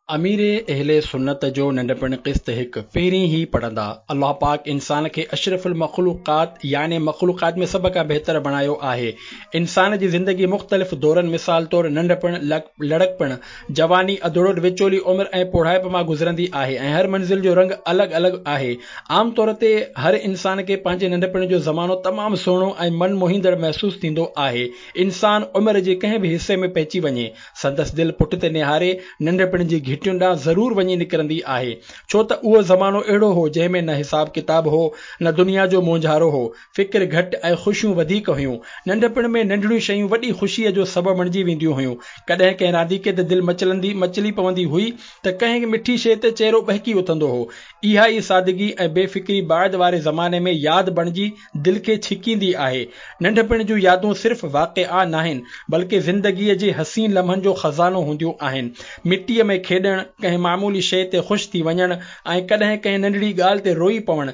अमीर अहले सुन्नत जो नंढपिण क़िस्त हिकु पहिरीं ई पढ़ंदा। अल्लाह पाक इंसान खे अशरफुल मखलूक़ात यानी मखलूक़ात में सभ खां बहितर बणायो आहे। इंसान जी ज़िंदगी मुख़्तलिफ़ दौरनि मिसाल तौरु नंढपिण, लड़कपिण, जवानी, अधूड़ो, विचोली उमिरि ऐं पोढ़ाइप मां गुज़रंदी आहे ऐं हर मंज़िल जो रंग अलॻि अलॻि आहे। आम तौर ते हर इंसान खे पंहिंजे नंढपिण जो ज़मानो तमामु सुहिणो ऐं मन मोहींदड़ महसूसु थींदो आहे। इंसान उमिरि जे कंहिं बि हिसे में पइजी वञे, संदसि दिलि पुठिते निहारे नंढपिण जी घिटियुनि ॾांहुं ज़रूर वञी निकिरंदी आहे, छो त उहो ज़मानो अहिड़ो हो जंहिं में न हिसाब किताब हो, न दुनिया जो मोंझारो हो, फ़िक्र घटि ऐं ख़ुशियूं वधीक हुयूं। नंढपिण में नंढड़ियूं शयूं वॾी ख़ुशीअ जो सबबु बणिजी वेंदियूं हुयूं। कॾहिं कंहिं रांदीके ते दिलि मचली पवंदी हुई त कंहिं मिठी शइ ते चहिरो बहकी उथंदो हो। इहा ई सादगी ऐं बेफ़िक्री बाद वारे ज़माने में यादि बणिजी दिलि खे छिकींदी आहे। नंढपिण जूं यादूं सिर्फ़ वाक़िआ नाहिनि, बल्कि ज़िंदगीअ जे हसीन लम्हनि जो ख़ज़ानो हूंदियूं आहिनि। मिटीअ में खेॾणु, कंहिं मामूली शइ ते ख़ुशि थी वञणु ऐं कॾहिं कंहिं नंढड़ी ॻाल्हि ते रोई पवणु,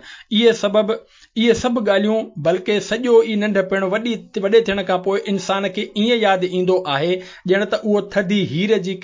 इहे सभु ॻाल्हियूं, बल्कि सॼो ई नंढपिण वॾे थियण खां पोइ इंसान खे ईअं यादि ईंदो आहे ॼण त उहो थधी हीर जी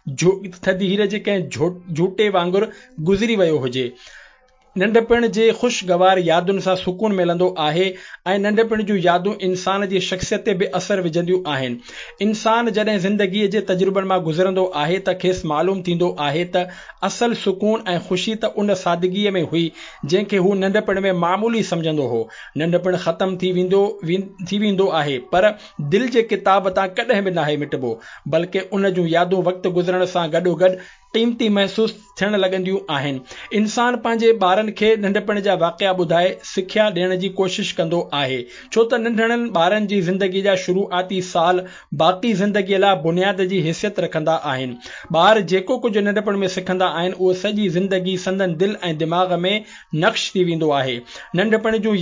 कंहिं झूटे वांगुरु गुज़री वियो हुजे। नंढपिण जे ख़ुशगवार यादुनि सां सुकून मिलंदो आहे ऐं नंढपिण जूं यादूं इंसान जी शख़्सियत ते बि असर विझंदियूं आहिनि। इंसान जॾहिं ज़िंदगीअ जे तजुर्बनि मां गुज़रंदो आहे त खेसि मालूम थींदो आहे त असल सुकून ऐं ख़ुशी त उन सादगीअ में हुई जंहिंखे हू नंढपिण में मामूली सम्झंदो हो। नंढपिण ख़तम थी वेंदो आहे, पर दिलि जे किताब तां कॾहिं बि नाहे मिटबो, बल्कि उन जूं यादूं वक़्तु गुज़रण सां गॾोगॾु क़ीमती महसूस थियण लॻंदियूं आहिनि। इंसान पंहिंजे ॿारनि खे नंढपिण जा वाक़िआ ॿुधाए सिख्या ॾियण जी कोशिशि कंदो आहे, छो त नंढड़नि ॿारनि जी ज़िंदगी जा शुरूआती साल बाक़ी ज़िंदगीअ लाइ बुनियाद जी हैसियत रखंदा आहिनि। ॿार जेको कुझु नंढपिण में सिखंदा आहिनि, उहो सॼी ज़िंदगी संदनि दिलि ऐं दिमाग़ में नक्श थी वेंदो आहे। नंढपिण जी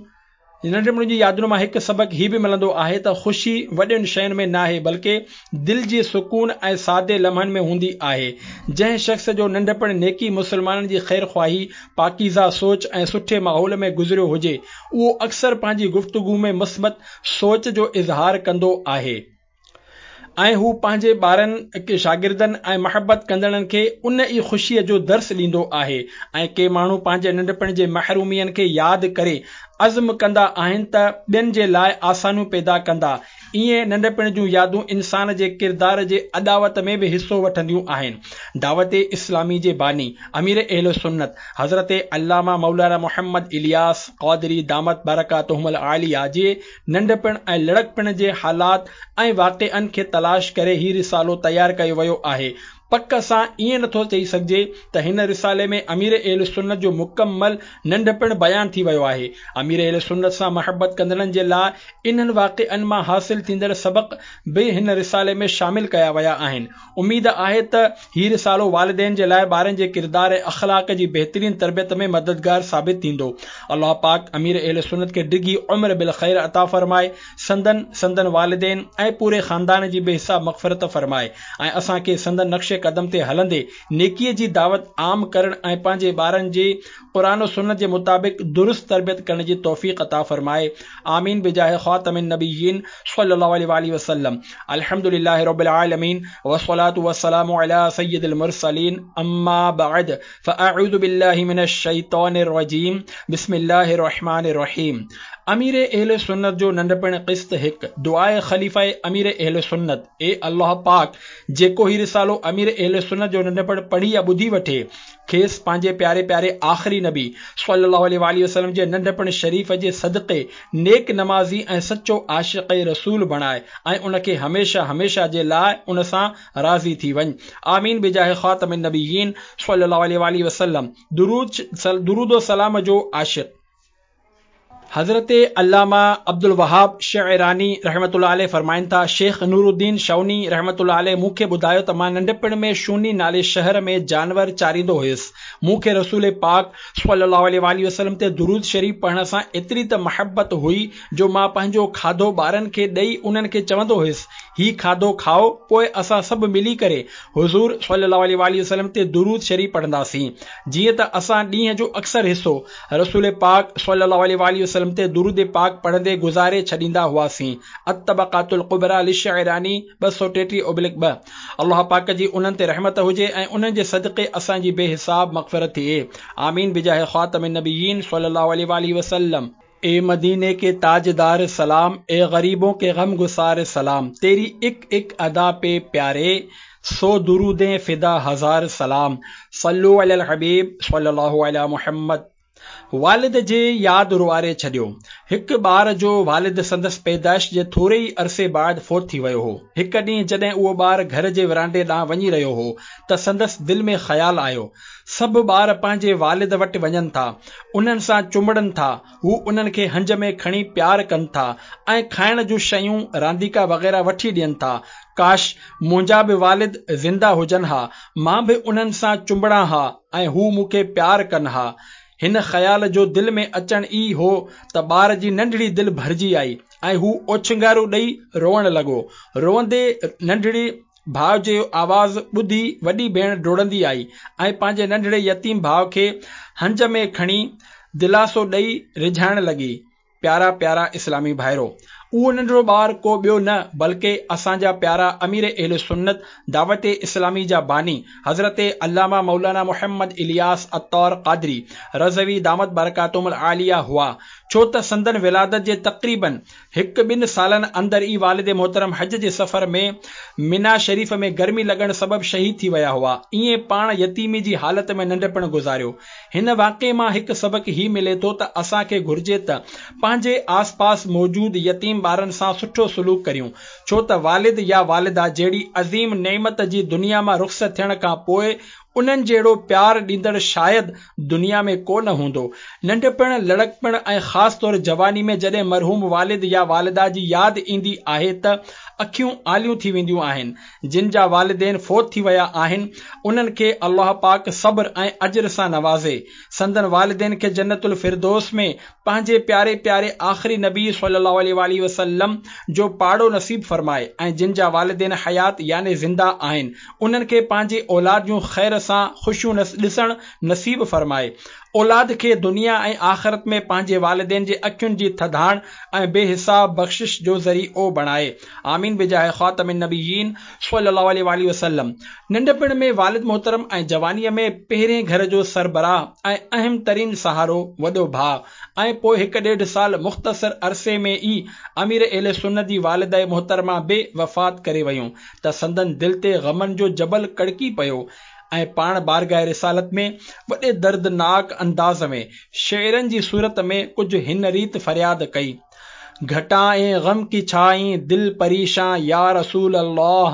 यादुनि मां हिकु सबक़ु हीउ बि मिलंदो आहे त ख़ुशी वॾियुनि शयुनि में नाहे, बल्कि दिलि जे सुकून ऐं सादे लम्हनि में हूंदी आहे। जंहिं शख़्स जो नंढपिण नेकी, मुसलमाननि जी ख़ैर ख़्वाही, पाकीज़ा सोच ऐं सुठे माहौल में गुज़रियो हुजे, उहो अक्सर पंहिंजी गुफ़्तगू में मुस्बत सोच जो इज़हार कंदो आहे ऐं हू पंहिंजे ॿारनि के शागिर्दनि ऐं महबत कंदड़नि खे उन ई ख़ुशीअ जो दर्स ॾींदो आहे। ऐं के माण्हू पंहिंजे नंढपिण जे महरूमियनि खे यादि करे अज़्म कंदा आहिनि त ॿियनि जे लाइ आसानियूं पैदा कंदा। ईअं नंढपिण जूं यादूं इंसान जे किरदार जे अॾावत में बि हिसो वठंदियूं आहिनि। दावत इस्लामी जे बानी अमीर अहले सुन्नत हज़रत अल्लामा मौलाना मोहम्मद इलियास क़ादरी दामत बरकातुहुमुल आलिया जे नंढपिण ऐं लड़कपिण जे हालात ऐं वाक़िअनि खे तलाश करे ही रिसालो तयारु कयो वियो आहे। पक सां ईअं नथो चई सघिजे त हिन रिसाले में अमीर अहले सुन्नत जो मुकम्मल नंढपिण बयानु थी वियो आहे। अमीर अहले सुन्नत सां महबत कंदड़नि जे लाइ इन्हनि वाक़िअनि मां हासिल थींदड़ सबक़ बि हिन रिसाले में शामिल कया विया आहिनि। उमीद आहे त हीउ रिसालो वालिदैन जे लाइ ॿारनि जे किरदार ऐं अख़लाक जी बहितरीन तरबियत में मददगार साबित थींदो। अल्लाह पाक अमीर अहले सुन्नत खे डिघी उम्र बिल ख़ैर अता फरमाए, संदन वालिदैन ऐं पूरे ख़ानदान जी बेहिसाब मग़फ़िरत फरमाए ऐं असांखे संदन नक्शे कदम ते हलंदे नेकीअ जी दावत आम करण ऐं पंहिंजे ॿारनि जे क़ुरान सुन्नत जे मुताबिक़ दुरुस्त तरबियत करण जी तौफ़ीक़ अता फरमाए। आमीन बिजाह ख़ातमिन नबिय्यीन सल्लल्लाहु अलैहि वसल्लम। अल्हम्दुलिल्लाहि रब्बिल आलमीन वस्सलातु वस्सलामु अला सय्यिदिल मुरसलीन अम्मा बअद फ़अऊज़ु बिल्लाहि मिनश शैतानिर रजीम बिस्मिल्लाहिर रहमानिर रहीम। अमीर अहले सुन्नत जो नंढपिण क़िस्त हिकु दुआए ख़लीफ़ा अमीर अहले सुन्नत। ए अल्लाह पाक, जेको ही रिसालो अमीर अहले सुन्नत जो नंढपिण पढ़ी या ॿुधी वठे, खेसि पंहिंजे प्यारे आख़िरी नबी सल्लल्लाहु अलैहि वसल्लम जे नंढपिण शरीफ़ जे सदक़े नेक नमाज़ी ऐं सचो आशिक़ रसूल बणाए ऐं उनखे हमेशा जे लाइ उन सां राज़ी थी वञ। आमीन बिजाह ख़ातमिन नबिय्यीन सल्लल्लाहु अलैहि वसल्लम। दुरूद सलाम जो आशिक़ हज़रत अल्लामा अब्दुल वहाब शअरानी रहमतुल्लाह अलैह फरमाइनि था, शेख नूरुद्दीन शौनी रहमतुल्लाह अलैह मूंखे ॿुधायो त मां नंढपिण में शूनी नाले शहर में जानवर चारींदो हुयुसि। मूंखे रसूल पाक सल्लल्लाहु अलैहि वसल्लम ते दुरूद शरीफ़ पढ़ण सां एतिरी त महबत हुई जो मां पंहिंजो खाधो ॿारनि खे ॾेई उन्हनि खे चवंदो हुयुसि, ही खाधो खाओ, पोइ असां सभु मिली करे हुज़ूर सल्लल्लाहु अलैहि वसल्लम ते दुरूद शरीफ़ पढ़ंदासीं। जीअं त असां ॾींहं जो अक्सर हिस्सो रसूल पाक सल्लल्लाहु अलैहि वसल्लम ते दुरूद पाक पढ़ंदे गुज़ारे छॾींदा हुआसीं। अत-तबक़ातुल कुबरा लिश्शअरानी 233/2। अल्लाह पाक जी उन्हनि ते रहमत हुजे ऐं उन्हनि जे सदक़े असांजी बेहिसाब मग़फ़िरत थिए। आमीन बिजाह ख़ातमिन नबिय्यीन सल्लल्लाहु अलैहि वसल्लम। ए मदीने के ताजदार सलाम, ए गरीबों के गम गुसार सलाम, तेरी एक अदा पे प्यारे 100 दुरूदें फिदा 1000 सलाम। सल्लु अलल हबीब सल्लल्लाहु अलैहि मुहम्मद। वालिद जे यादि रुआरे छॾियो। हिकु ॿार जो वालिद संदसि पैदाइश जे थोरे ई अरसे बाद फोत थी वियो हो। हिकु ॾींहुं जॾहिं उहो ॿार घर जे विरांडे ॾांहुं वञी रहियो हो त संदसि दिलि में ख़्यालु आयो, सभु ॿार पंहिंजे वालिद वटि वञनि था, उन्हनि सां चुंबड़नि था, हू उन्हनि खे हंज में खणी प्यार कनि था ऐं खाइण जूं शयूं रांदीका वग़ैरह वठी ॾियनि था। काश मुंहिंजा बि वालिद ज़िंदा हुजनि हा, मां बि उन्हनि सां चुंबड़ा हा ऐं हू मूंखे प्यार कनि हा। हिन ख़्याल जो दिलि में अचण ई हो त ॿार जी नंढड़ी दिलि भरिजी आई ऐं हू ओछंगारू ॾेई रोअण लॻो। रोअंदे नंढड़ी भाउ जो आवाज़ ॿुधी वॾी भेण डोड़ंदी आई ऐं पंहिंजे नंढड़े यतीम भाउ खे हंज में खणी दिलासो ॾेई रिझाइण लॻी। प्यारा प्यारा इस्लामी भाइरो, उहो नंढड़ो ॿार को ॿियो न बल्कि असांजा प्यारा अमीर अहले सुन्नत दावत इस्लामी जा बानी हज़रत अल्लामा मौलाना मोहम्मद इलियास अत्तार क़ादरी रज़वी दामत बरकातुहुल आलिया हुआ। छो त संदन विलादत जे तक़रीबन 1-2 सालनि अंदर ई वालिद मोहतरम हज जे सफ़र में मिना शरीफ़ में गर्मी लॻण सबब शहीद थी विया हुआ। ईअं पाण यतीमी जी हालत में नंढपण गुज़ारियो। हिन वाक़े मां हिकु सबक ही मिले थो त असांखे घुर्जे त पंहिंजे आस पास मौजूद यतीम ॿारनि सां सुठो सलूक करियूं, छो त वालिद या वालिदा जहिड़ी अज़ीम नेमत जी दुनिया मां रुख़्सत थियण खां पोइ उन्हनि जहिड़ो प्यार ॾींदड़ शायदि दुनिया में कोन हूंदो। नंढपण, लड़कपण ऐं ख़ासि तौर जवानी में जॾहिं मरहूम वालिद या वालिदा जी यादि ईंदी आहे त अखियूं आलियूं थी वेंदियूं आहिनि। जिन जा वालिदैन फोत थी विया आहिनि उन्हनि खे अल्लाह पाक सब्र ऐं अजर सां नवाज़े, संदन वालिदैन खे जन्नतुल फिरदौस में पंहिंजे प्यारे प्यारे आख़िरी नबी सल्लल्लाहु अलैहि वसल्लम जो पाड़ो नसीब फरमाए ऐं जिन जा वालिदैन हयात यानी ज़िंदा आहिनि उन्हनि खे पंहिंजी औलाद जूं ख़ैर सां ख़ुशियूं ॾिसण नसीब फरमाए। औलाद खे दुनिया ऐं आख़िरत में पंहिंजे वालिदैन जे अखियुनि जी थधाण ऐं बेहिसाब बख़्शिश जो ज़रीओ बणाए। आमीन बिजाह ख़ातमिन नबिय्यीन सल्लल्लाहु अलैहि वसल्लम। नंढपण में वालिद मोहतरम ऐं जवानीअ में पहिरें घर जो सरबराह ऐं अहम तरीन सहारो वॾो भाउ ऐं पोइ 1-1.5 साल मुख़्तसर अरसे में ई अमीर अहले सुन्नत जी वालिदा मोहतरमा बे वफ़ात करे वयूं त संदन दिल ते ग़मनि जो जबल कड़की पियो ऐं पाण बारगाह रिसालत में वॾे दर्दनाक अंदाज़ में शेरनि जी सूरत में कुझु हिन रीत फरियाद कई। घटाएं गम की छाई दिल परेशां या रसूल अल्लाह,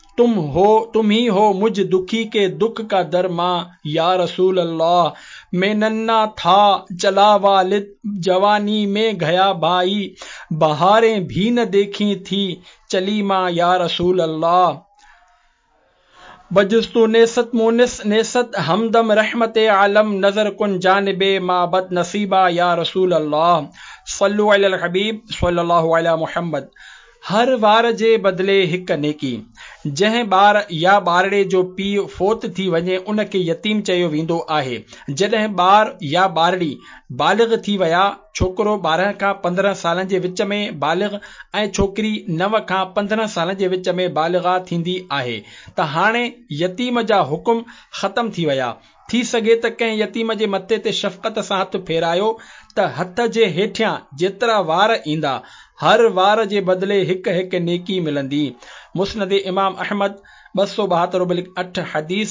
तुम ही हो मुझ दुखी के दुख का दरमा या रसूल अल्लाह। मैं नन्ना था चला वालिद जवानी में गया भाई, बहारें भी न देखी थी चली माँ या रसूल अल्लाह। बजुस्तु नेसत मुनिस नेसत हमदम रहमत आलम नजर कुन जानबे माबद नसीबा या रसूल अल्लाह। सल्लु अलल हबीब सल्लल्लाहु अलैहि मुहम्मद। हर वार जे बदिले हिकु नेकी। जंहिं ॿार या ॿारड़े जो पीउ फोत थी वञे उन खे यतीम चयो वेंदो आहे। जॾहिं ॿार या ॿारड़ी बालिग़ थी विया, छोकिरो 12 खां 15 सालनि जे विच में बालिग़ ऐं छोकिरी 9 खां 15 सालनि जे विच में बालिग़ा थींदी आहे त हाणे यतीम जा हुकुम ख़तम थी विया। थी सघे त कंहिं यतीम जे मथे ते शफ़क़त सां हथ फेरायो त हथ जे हेठियां जेतिरा वार ईंदा हर वार जे बदिले हिकु नेकी मिलंदी। मुस्नद इमाम अहमद 272/8 हदीस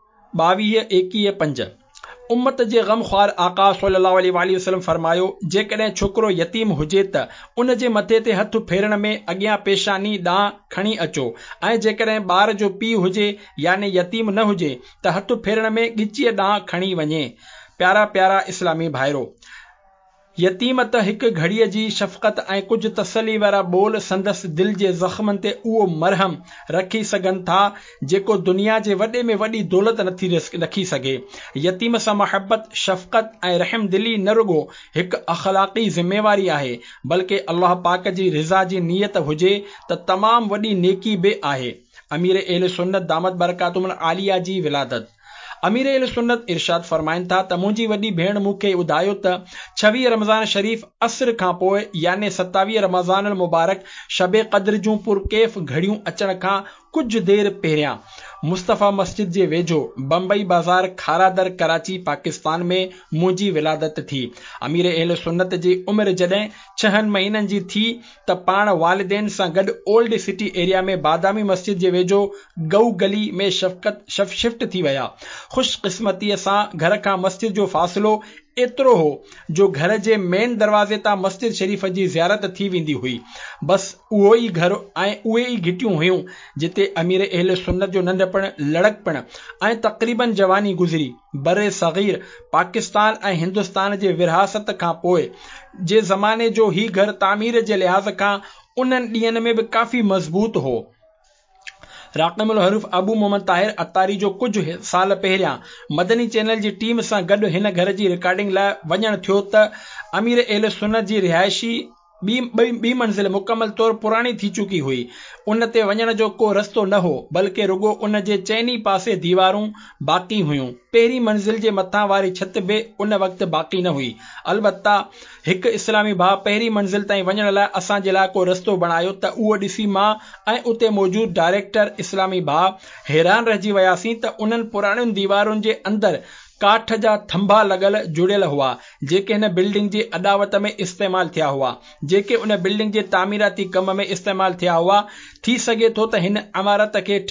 22-21-5। उम्मत जे गमख्वार आका सल्लल्लाहु अलैहि वसल्लम फरमायो, जेकॾहिं छोकिरो यतीम हुजे त उन जे मथे ते हथ फेरण में अॻियां पेशानी ॾांहुं खणी अचो ऐं जेकॾहिं ॿार जो पीउ हुजे यानी यतीम न हुजे त हथ फेरण में ॻिचीअ ॾांहुं खणी वञे। प्यारा प्यारा इस्लामी भाइरो, यतीम त हिकु घड़ीअ जी शफ़क़त ऐं कुझु तसली वारा ॿोल संदसि दिलि जे ज़ख़्मनि ते उहो मरहम रखी सघनि था जेको दुनिया जे वॾे में वॾी दौलत नथी रखी सघे। यतीम सां मुहबत, शफ़क़त ऐं रहम दिली न रुॻो हिकु अख़लाक़ी ज़िम्मेवारी आहे, बल्कि अल्लाह पाक जी रिज़ा जी नीयत हुजे त तमामु वॾी नेकी बि आहे। अमीर अहले सुन्नत दामत बरकातुहुल आलिया जी विलादत। अमीर अहले सुन्नत इरशाद फरमाइनि था त मुंहिंजी वॾी भेण मूंखे ॿुधायो त 26 रमज़ान शरीफ़ असर खां पोइ याने 27 रमज़ान मुबारक शबे क़द्र जूं पुरकैफ़ घड़ियूं अचण खां कुझु देर पहिरियां मुस्तफ़ा मस्जिद जे वेझो बम्बई बाज़ार खारादर कराची पाकिस्तान में मुंहिंजी विलादत थी। अमीर अहले सुन्नत जी उमिरि जॾहिं 6 महीननि जी थी त पाण वालिदैन सां गॾु ओल्ड सिटी एरिया में बादामी मस्जिद जे वेझो गऊ गली में शिफ्ट थी विया। ख़ुशकिस्मतीअ सां घर खां मस्जिद जो फ़ासिलो एतिरो हो जो घर जे मेन दरवाज़े तां मस्जिद शरीफ़ जी ज़ियारत थी वेंदी हुई। बस उहो ई घर ऐं उहे ई घिटियूं हुयूं जिते अमीर अहले सुन्नत जो नंढपण, लड़कपण ऐं तक़रीबन जवानी गुज़री। बरे सग़ीर पाकिस्तान ऐं हिंदुस्तान जे विरासत खां पोइ जे ज़माने जो ही घर तामीर जे लिहाज़ खां उन्हनि ॾींहनि में बि काफ़ी मज़बूत हो। राक़िमुल हरूफ अबू मोहम्मद ताहिर अतारी जो कुझु साल पहिरियां मदनी चैनल जी टीम सां गॾु हिन घर जी रिकॉर्डिंग लाइ वञणु थियो त अमीर अहले सुन्नत जी रिहायशी ॿी मंज़िल मुकमल तौर पुराणी थी चुकी हुई। उन ते वञण जो को रस्तो न हो, बल्कि रुगो उन जे चइनी पासे दीवारूं बाक़ी हुयूं। पहिरीं मंज़िल जे मथां वारी छित बि उन वक़्तु बाक़ी न हुई। अलबत्ता हिकु इस्लामी भाउ पहिरीं मंज़िल ताईं वञण लाइ असांजे लाइ को रस्तो बणायो त उहो ॾिसी मां ऐं उते मौजूद डायरेक्टर इस्लामी भाउ हैरान रहिजी वियासीं त उन्हनि पुराणियुनि दीवारुनि जे अंदरि काठ जा थंभा लॻल जुड़ियल हुआ जेके हिन बिल्डिंग जी अॾावत में इस्तेमाल थिया हुआ, जेके उन बिल्डिंग जे तामीराती कम में इस्तेमाल थिया हुआ। थी सघे थो त हिन इमारत खे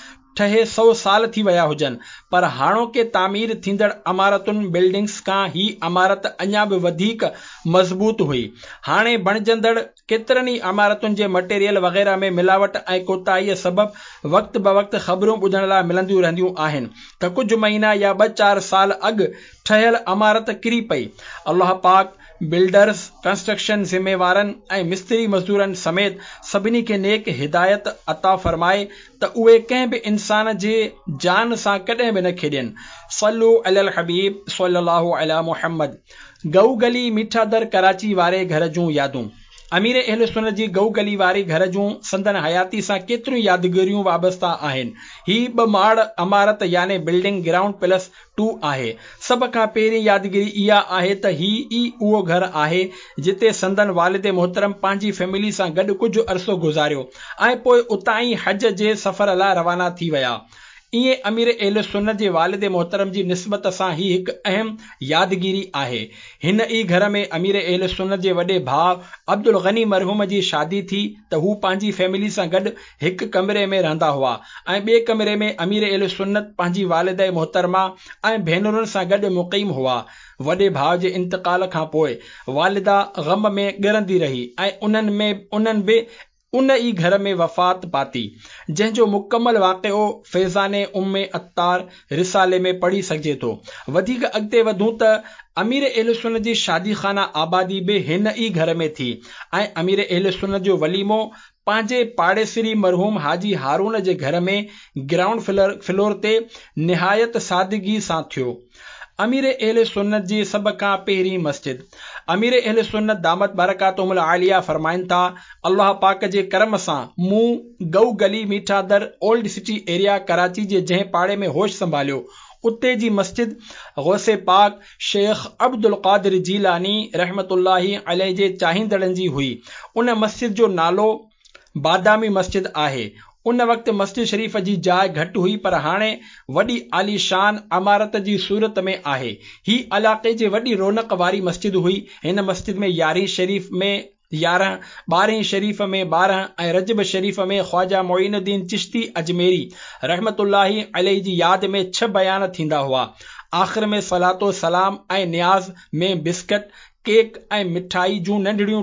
ठहे 100 साल थी विया हुजनि, पर हाणोके तामीर थींदड़ इमारतुनि बिल्डिंग्स खां ही इमारत अञा बि वधीक मज़बूत हुई। हाणे बणजंदड़ केतिरनि ई इमारतुनि जे मटेरियल वग़ैरह में मिलावट ऐं कोताहीअ सबबि वक़्त ब वक़्त ख़बरूं ॿुधण लाइ मिलंदियूं रहंदियूं आहिनि त कुझु महीना या 2-4 साल अॻु ठहियल इमारत किरी पई। अल्लाह पाक बिल्डर्स, कंस्ट्रक्शन ज़िम्मेवारनि ऐं मिस्त्री मज़दूरनि समेत सभिनी खे नेक हिदायत अता फरमाए त उहे कंहिं बि इंसान जे जान सां कॾहिं बि न खेॾनि। सल्लू अलल हबीब सल्लल्लाहु अला मुहम्मद। गऊ गली मीठा दर कराची वारे घर जूं यादूं। अमीर अहले सुन्नत जी गऊ गली वारी घर जूं संदन हयाती सां केतिरियूं यादगिरियूं वाबस्ता आहिनि। ही 2 माड़ इमारत यानी बिल्डिंग ग्राउंड+2 आहे। सभ खां पहिरीं यादगिरी इहा आहे त ही ई उहो घर आहे जिते संदन वालिद मोहतरम पंहिंजी फैमिली सां गॾु कुझु अरसो गुज़ारियो ऐं पोइ उतां ई हज जे सफ़र लाइ रवाना थी विया। इएं अमीर अहले सुन्नत जे वालिद मोहतरम जी निस्बत सां ही हिकु अहम यादगिरी आहे। हिन ई घर में अमीर अहले सुन्नत जे वॾे भाउ अब्दुल गनी मरहूम जी शादी थी त हू पंहिंजी फैमिली सां गॾु हिकु कमरे में रहंदा हुआ ऐं ॿिए कमरे में अमीर अहले सुन्नत पंहिंजी वालिद मोहतरमा ऐं भेनरुनि सां गॾु मुक़ीम हुआ। वॾे भाउ जे इंतकाल खां पोइ वालिदा ग़म में ॻरंदी रही ऐं उन्हनि बि उन ई घर में वफ़ात पाती, जंहिंजो मुकमल वाक़िओ फैज़ाने उम्मे अत्तार रिसाले में पढ़ी सघिजे थो। वधीक अॻिते वधूं त अमीर अहले सुन्नत जी शादी खाना आबादी बि हिन ई घर में थी ऐं अमीर अहले सुन्नत जो वलीमो पंहिंजे पाड़ेसरी मरहूम हाजी हारून जे घर में ग्राउंड फ्लोर ते निहायत सादगी सां थियो। अमीर अहले सुन्नत जी सभ खां पहिरीं मस्जिद। अमीर अहले सुन्नत दामत बरकातुहुल आलिया फरमाइनि था, अल्लाह पाक जे करम सां मूं गऊ गली Mithadar old city area Karachi जे जंहिं पाड़े में होश संभालियो उते जी मस्जिद गौसे पाक शेख अब्दुल कादिर जीलानी रहमतुल्लाही अलैह जे चाहींदड़नि जी हुई। उन मस्जिद जो नालो बादामी मस्जिद आहे। उन वक़्तु मस्जिद शरीफ़ जी जाइ घटि हुई पर हाणे वॾी आलीशान इमारत जी सूरत में आहे। ही इलाक़े जी वॾी रौनक वारी मस्जिद हुई। हिन मस्जिद में 11 शरीफ़ में 11, 12 शरीफ़ में 12 ऐं रजब शरीफ़ में ख्वाजा मोइनुद्दीन चिश्ती अजमेरी रहमतुल्लाही अलैह जी यादि में 6 बयान थींदा हुआ। आख़िर में सलातो सलाम ऐं न्याज़ में बिस्किट, केक ऐं मिठाई जूं नंढड़ियूं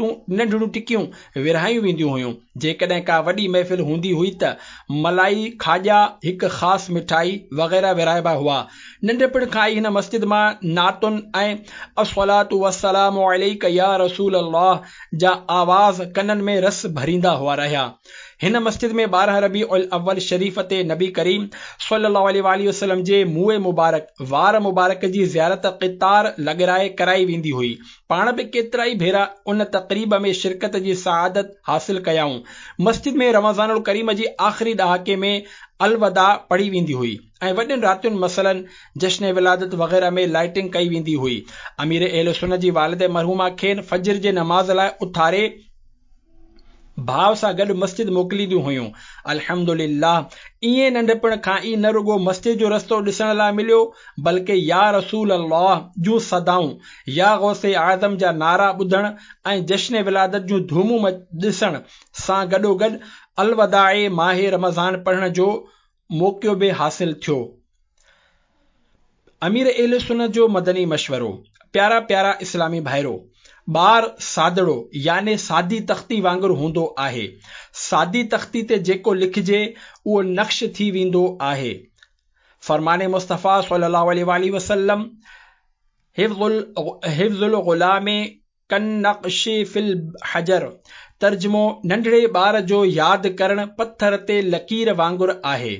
टिकियूं विरहायूं वेंदियूं हुयूं। जेकॾहिं का वॾी महफ़िल हूंदी हुई त मलाई खाॼा, हिकु ख़ासि मिठाई वग़ैरह विरहाइबा हुआ। नंढपिण खां ई हिन मस्जिद मां नातुन ऐं अस्सलातु वस्सलामु अलैका या रसूल अल्लाह जा आवाज़ कननि में रस भरींदा हुआ रहिया। हिन मस्जिद में 12 रबीउल अव्वल शरीफ़ ते नबी करीम सल्लल्लाहु अलैहि वसल्लम जे मुंहं मुबारक वार मुबारक जी ज़ियारत क़ितार लॻराए कराई वेंदी हुई। पाण बि केतिरा ई भेरा उन तक़रीब में शिरकत जी सआदत हासिल कयाऊं। मस्जिद में रमज़ानुल करीम जी आख़िरी ॾहाके में अलवदा पढ़ी वेंदी हुई ऐं वॾियुनि रातियुनि मसलन जश्न विलादत वग़ैरह में लाइटिंग कई वेंदी हुई। अमीर अहले सुन्नत जी वालिद मरहूमा खेनि फजर जे नमाज़ लाइ उथारे भाव सां गॾु मस्जिद मोकिलींदियूं हुयूं। अल्हम्दुलिल्लाह, ईअं नंढपिण खां ई न रुगो मस्जिद जो रस्तो ॾिसण लाइ मिलियो, बल्कि या रसूल अल्लाह जूं सदाऊं, या गौसे आज़म जा नारा ॿुधण ऐं जश्न विलादत जूं धूमूं ॾिसण सां गॾोगॾु अलवदाए माहे रमज़ान पढ़ण जो मौक़ो बि हासिल थियो। अमीर अहले सुन्नत जो मदनी मशवरो। प्यारा प्यारा इस्लामी भाइरो, ॿार सादड़ो याने सादी तख़्ती वांगुरु हूंदो आहे। सादी तख़्ती ते जेको लिखिजे उहो नक्श थी वेंदो आहे। फरमाने मुस्तफ़ा सल्लल्लाहु अलैहि वसल्लम, हिफ्ज़ुल ग़ुलामे कन्नक़्शि फ़िल हजर, तर्जुमो, नंढड़े ॿार जो यादि करणु पत्थर ते लकीर वांगुरु आहे।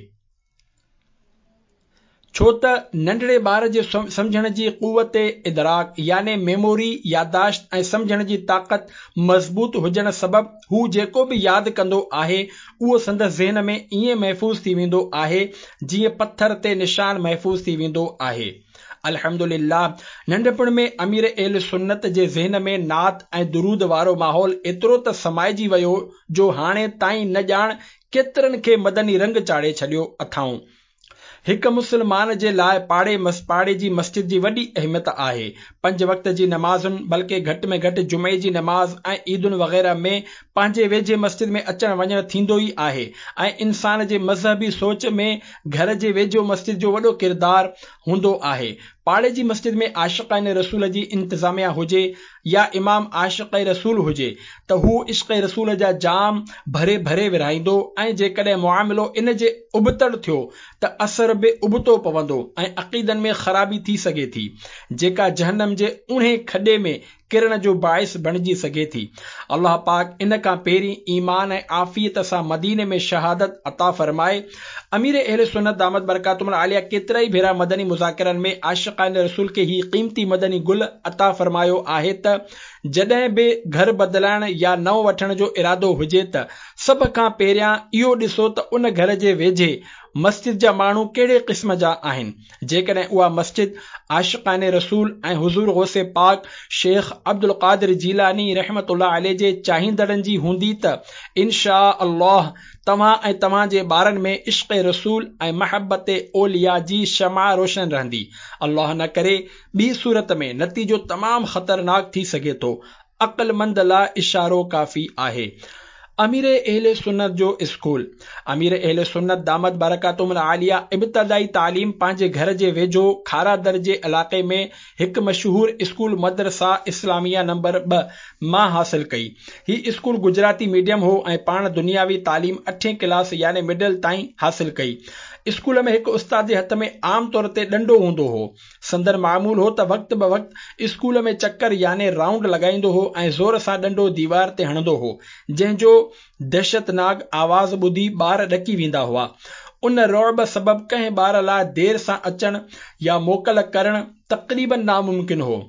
छो त नंढड़े ॿार जे सम्झण जी क़ुवत इदराक याने मेमोरी, यादाश्त ऐं सम्झण जी ताक़त मज़बूत हुजण सबबि हू जेको बि यादि कंदो आहे उहो संदसि ज़हन में ईअं महफ़ूज़ थी वेंदो आहे जीअं पत्थर ते निशान महफ़ूज़ थी वेंदो आहे। अल्हम्दुलिल्लाह, नंढपिण में अमीर अहले सुन्नत जे ज़हन में नात ऐं दुरूद वारो माहौल एतिरो त समाइजी वियो जो हाणे ताईं न ॼाण केतिरनि खे मदनी रंग चाढ़े छॾियो अथाऊं। हिकु मुस्लमान जे लाइ पाड़े जी मस्जिद जी वॾी अहमियत आहे। 5 वक़्त जी नमाज़ुनि, बल्कि घटि में घटि जुमे जी नमाज़ ऐं ईदुनि वग़ैरह में पंहिंजे वेझे मस्जिद में अचण वञण थींदो ई आहे ऐं इंसान जे मज़हबी सोच में घर जे वेझो मस्जिद जो वॾो किरदार हूंदो आहे। पाड़े जी मस्जिद में आशिक़ान रसूल जी इंतज़ामिया हुजे या इमाम आशिक़ रसूल हुजे त हू इश्क़ रसूल जा जाम भरे भरे विरहाईंदो ऐं जेकॾहिं मुआमिलो इन जे उबतड़ थियो त असर बि उबतो पवंदो ऐं अक़ीदनि में ख़राबी थी सघे थी, जेका जहन्नम जे उणे खॾे में किरण जो बाइस बणिजी सघे थी। अल्लाह पाक इन खां पहिरीं ईमान ऐं आफ़ियत सां मदीने में शहादत अता फरमाए। अमीर अहले सुन्नत दामत बरकातुहुल आलिया केतिरा ई भेरा मदनी मुज़ाकिरनि में आशिक़ान रसूल खे ही क़ीमती मदनी गुल अता फरमायो आहे त जॾहिं बि घर बदिलाइण या नओं वठण जो इरादो हुजे त सभ खां पहिरियां इहो ॾिसो त उन घर जे वेझे मस्जिद जा माण्हू कहिड़े क़िस्म जा आहिनि। जेकॾहिं उहा मस्जिद आशिक़ान रसूल ऐं हुज़ूर गौसे पाक शेख अब्दुल क़ादिर जीलानी रहमतुल्लाह अलैह जे चाहींदड़नि जी हूंदी त इंशा अल्लाह तव्हां ऐं तव्हां जे ॿारनि में इश्क़ रसूल ऐं महबत ओलिया जी शमा रोशन रहंदी। अल्लाह न करे ॿी सूरत में नतीजो तमामु ख़तरनाक थी सघे थो। अक़लमंद लाइ इशारो काफ़ी आहे। अमीर अहले सुन्नत जो स्कूल। अमीर अहले सुन्नत दामत बरकातुहुल आलिया इब्तिदाई तालीम पंहिंजे घर जे वेझो खारा दर जे इलाक़े में हिकु मशहूर स्कूल मदरसा इस्लामिया नंबर 2 मां हासिल कई। ही स्कूल गुजराती मीडियम हो ऐं पाण दुनियावी तालीम 8वीं क्लास याने मिडल ताईं हासिल कई। स्कूल में हिकु उस्ताद जे हथ में आम तौर ते डंडो हूंदो हो। संदर मामूल हो त वक़्त ब वक़्त स्कूल में चकर याने राउंड लॻाईंदो हो ऐं ज़ोर सां डंडो दीवार ते हणंदो हो, जंहिंजो दहशतनाक आवाज़ ॿुधी ॿार ॾकी वेंदा हुआ। उन रौब सबब कंहिं ॿार लाइ देर सां अचण या मोकल करण तक़रीबन नामुमकिन हो।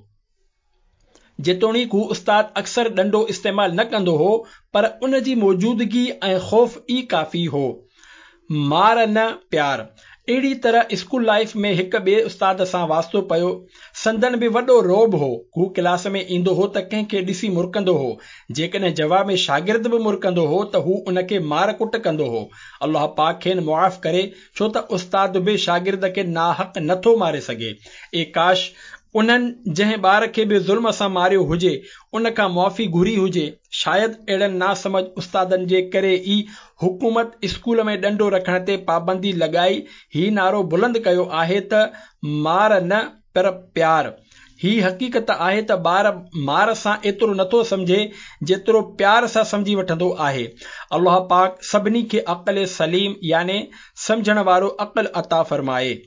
जेतोणीकि हू उस्ताद अक्सर डंडो इस्तेमाल न कंदो हो, पर उन जी मौजूदगी ऐं ख़ौफ़ ई काफ़ी हो। मार न प्यार। अहिड़ी तरह स्कूल लाइफ में हिक ॿिए उस्ताद सां वास्तो पियो। संदन बि वॾो रोब हो। हू क्लास में ईंदो हो त कंहिंखे ॾिसी मुरकंदो हो। जेकॾहिं जवाब में शागिर्द बि मुरकंदो हो त हू उनखे मार कुट कंदो हो। अल्लाह पाक खेनि मुआफ़ करे, छो त उस्ताद बि शागिर्द खे नाहक नथो मारे सघे। ए काश उन्हनि जंहिं ॿार खे बि ज़ुल्म सां मारियो हुजे उन खां मुआफ़ी घुरी हुजे। शायदि अहिड़नि नासमझ उस्तादनि जे करे ई हुकूमत स्कूल में डंडो रखण ते पाबंदी लॻाई ही नारो बुलंद कयो आहे त मार न पर प्यार। ही हक़ीक़त आहे त ॿार मार सां एतिरो नथो समझे जेतिरो प्यार सां समझी वठंदो आहे। अल्लाह पाक सभिनी खे अक़ल सलीम याने समझण वारो अक़ल अता फरमाए।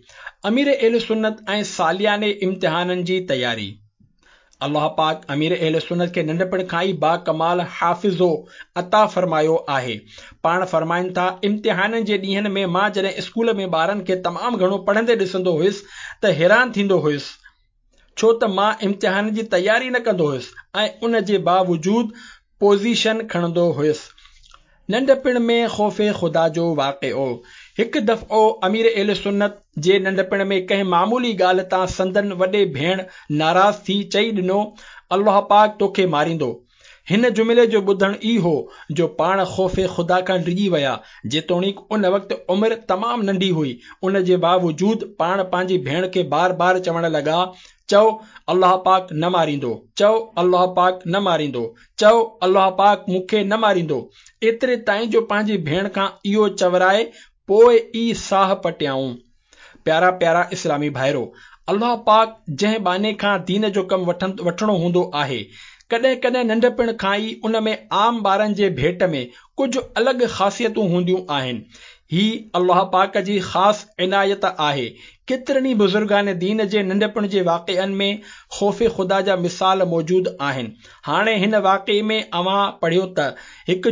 अमीर अहल सुन्नत ऐं सालियाने इम्तिहाननि जी तयारी। अल्लाह पाक अमीर अहल सुन्नत खे नंढपण खां ई बाकमाल हाफ़िज़ो अता फरमायो आहे। पाण फरमाइनि था, इम्तिहाननि जे ॾींहनि में मां जॾहिं स्कूल में ॿारनि खे तमामु घणो पढ़ंदे ॾिसंदो हुयुसि त हैरान थींदो हुयुसि, छो त मां इम्तिहान जी तयारी न कंदो हुयुसि ऐं उन जे बावजूद पोज़ीशन खणंदो हुयुसि। नंढपिण में ख़ौफ़े ख़ुदा जो वाक़िओ। हिकु दफ़ो अमीर अहल सुन्नत जे नंढपिण में कंहिं मामूली ॻाल्हि तां संदन वॾे भेण नाराज़ थी चई ॾिनो, अल्लाह पाक तोखे मारींदो। हिन जुमिले जो ॿुधण ई हो जो पाण ख़ौफ़े ख़ुदा खां डिॼी विया। जेतोणीकि उन वक़्तु उमिरि तमामु नंढी हुई, उन जे बावजूद पाण पंहिंजी भेण खे बार बार चवण लॻा, चओ अल्लाह पाक न मारींदो, चओ अल्लाह पाक न मारींदो, चओ अल्लाह पाक मूंखे न मारींदो। एतिरे ताईं जो पंहिंजी भेण खां इहो चवराए पोइ ई साह पटियाऊं। प्यारा प्यारा इस्लामी भाइरो, अल्लाह पाक जंहिं बाने खां दीन जो कमु वठणो हूंदो आहे, कॾहिं कॾहिं नंढपिण खां ई उन में आम ॿारनि जे भेट में कुझु अलॻि ख़ासियतूं हूंदियूं आहिनि। ही अल्लाह पाक जी ख़ासि इनायत आहे। केतिरनि ई बुज़ुर्गान दीन जे नंढपिण जे वाक़िअनि में ख़ौफ़े ख़ुदा जा मिसाल मौजूद आहिनि। हाणे हिन वाक़िए में अवां पढ़ियो त हिकु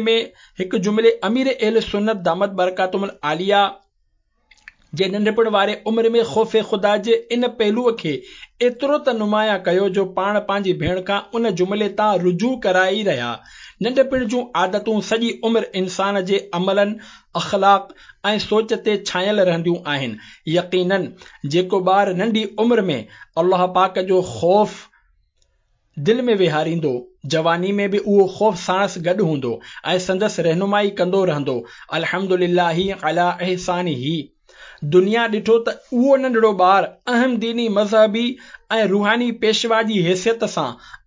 जुमिले अमीर अहल सुन्नत दामत बरकातुल आलिया जे नंढपिण वारे उमिरि में ख़ौफ़े ख़ुदा जे इन पहलूअ खे एतिरो त नुमाया कयो जो पाण पंहिंजी भेण खां उन जुमिले तां रुजू कराए ई रहिया। नंढपिण जूं आदतूं सॼी उमिरि इंसान जे अमलनि, अख़लाक ऐं सोच ते छायल रहंदियूं आहिनि। यकीनन जेको ॿार नंढी उमिरि में अल्लाह पाक जो ख़ौफ़ दिल में विहारींदो, जवानी में बि उहो ख़ौफ़ साणस गॾु हूंदो ऐं संदसि रहनुमाई कंदो रहंदो। अल्हम्दुलिल्लाहि अला इहसानिही। दुनिया ॾिठो त उहो नंढड़ो ॿार अहम दीनी मज़हबी ऐं रूहानी पेशवा जी हैसियत सां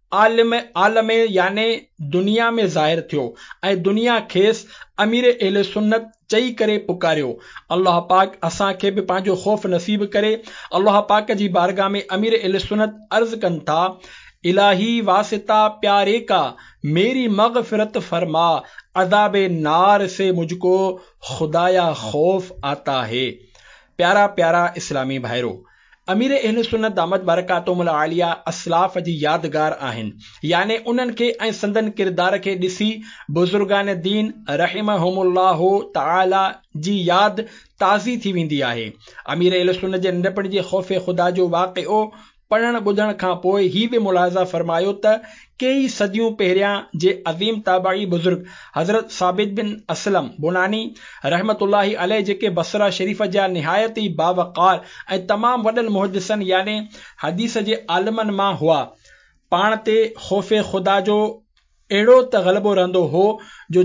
आलमे याने दुनिया में ज़ाहिर थियो ऐं दुनिया खेसि अमीर अहल सुन्नत चई करे पुकारियो। अल्लाह पाक असांखे बि पंहिंजो ख़ौफ़ नसीब करे। अल्लाह पाक जी बारगाह में अमीर अहल सुन्नत अर्ज़ कनि था, इलाही वासिता प्यारे का मेरी मग़फ़िरत फरमा, अज़ाबे नार से मुझको खुदाया खौफ आता है। प्यारा प्यारा इस्लामी भाइरो, अमीर अहल सुन्नत दामत बरकातुहुल आलिया असलाफ जी यादगार आहिनि, याने उन्हनि खे ऐं संदन किरदार खे ॾिसी बुज़ुर्गान दीन रहिमहुमुल्लाह तआला जी यादि ताज़ी थी वेंदी आहे। अमीर अहल सुन्नत जे नंढपिण जे ख़ौफ़े ख़ुदा जो वाक़िओ पढ़ण ॿुधण खां पोइ ही बि मुलाज़ा फरमायो त कई सदियूं पहिरियां जे अज़ीम ताबाई बुज़ुर्ग हज़रत साबित बिन असलम बुनानी रहमतुल्लाहि अलैह, जेके बसरा शरीफ़ जा निहायत ई बावक़ार ऐं तमामु वॾनि मुहद्दिसनि याने हदीस जे आलिमनि मां हुआ, पाण ते ख़ौफ़े ख़ुदा जो अहिड़ो त ग़लबो रहंदो हो जो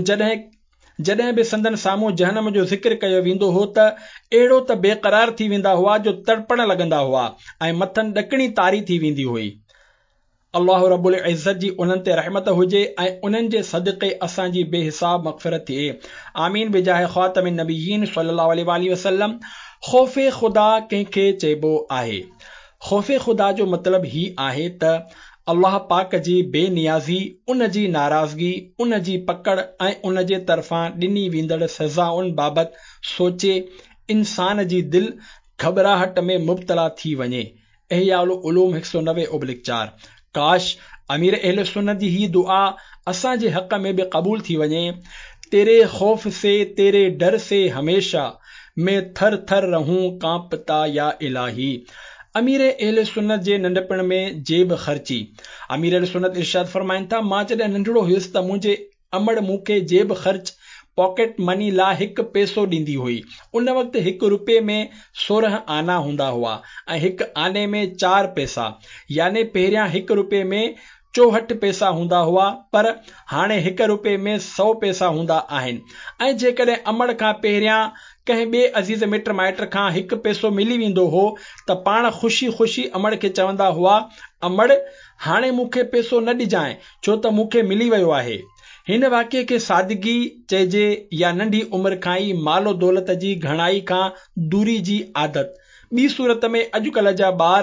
जॾहिं बि संदन साम्हूं जहनम जो ज़िक्र कयो वेंदो हो त अहिड़ो त बेक़रार थी वेंदा हुआ जो तड़पण लॻंदा हुआ ऐं मथनि ॾकणी तारी थी वेंदी हुई। अल्लाह रब्बुल इज़्ज़त जी उन्हनि ते रहमत हुजे ऐं उन्हनि जे सदक़े असांजी बेहिसाब मग़फ़िरत थिए। आमीन बिजाह ख़ातमिन नबिय्यीन सल्लल्लाहु अलैहि वसल्लम। ख़ौफ़े ख़ुदा कंहिंखे चइबो आहे? ख़ौफ़े ख़ुदा जो मतिलबु ही आहे त अल्लाह पाक जी बेनियाज़ी, उन जी नाराज़गी, उन जी पकड़ ऐं उन जे तरफ़ां ॾिनी वेंदड़ सज़ाउनि बाबति सोचे इंसान जी दिलि घबराहट में मुब्तला थी वञे। इहयाउल उलूम 190/4। काश अमीर अहल सुन्नत जी ही दुआ असांजे हक़ में बि क़बूल थी वञे। तेरे खौफ से तेरे डर से हमेशा मैं थर थर रहूं कांपता या इलाही। अमीर अहल सुन्नत जे नंढपिण में जेब ख़र्ची। अमीर अहल सुन्नत इरशाद फरमाइनि था, मां जॾहिं नंढड़ो हुयुसि त मुंहिंजे अमड़ मूंखे जेब ख़र्च पॉकेट मनी लाइ 1 पैसो ॾींदी हुई। उन वक़्तु 1 रुपये में 16 आना हूंदा हुआ ऐं 1 आने में 4 पैसा, याने पहिरियां 1 रुपये में 64 पैसा हूंदा हुआ, पर हाणे 1 रुपये में 100 पैसा हूंदा आहिनि। ऐं जेकॾहिं अमड़ खां पहिरियां कंहिं ॿिए अज़ीज़ मिट माइट खां 1 पैसो मिली वेंदो हो त पाण ख़ुशी ख़ुशी अमड़ खे चवंदा हुआ, अमड़ हाणे मूंखे पैसो न ॾिजांइ छो त मूंखे मिली वियो आहे। हिन वाक़िए खे सादगी चइजे या नंढी उमिरि खां ई मालो दौलत जी घणाई खां दूरी जी आदत। ॿी सूरत में अॼुकल्ह जा ॿार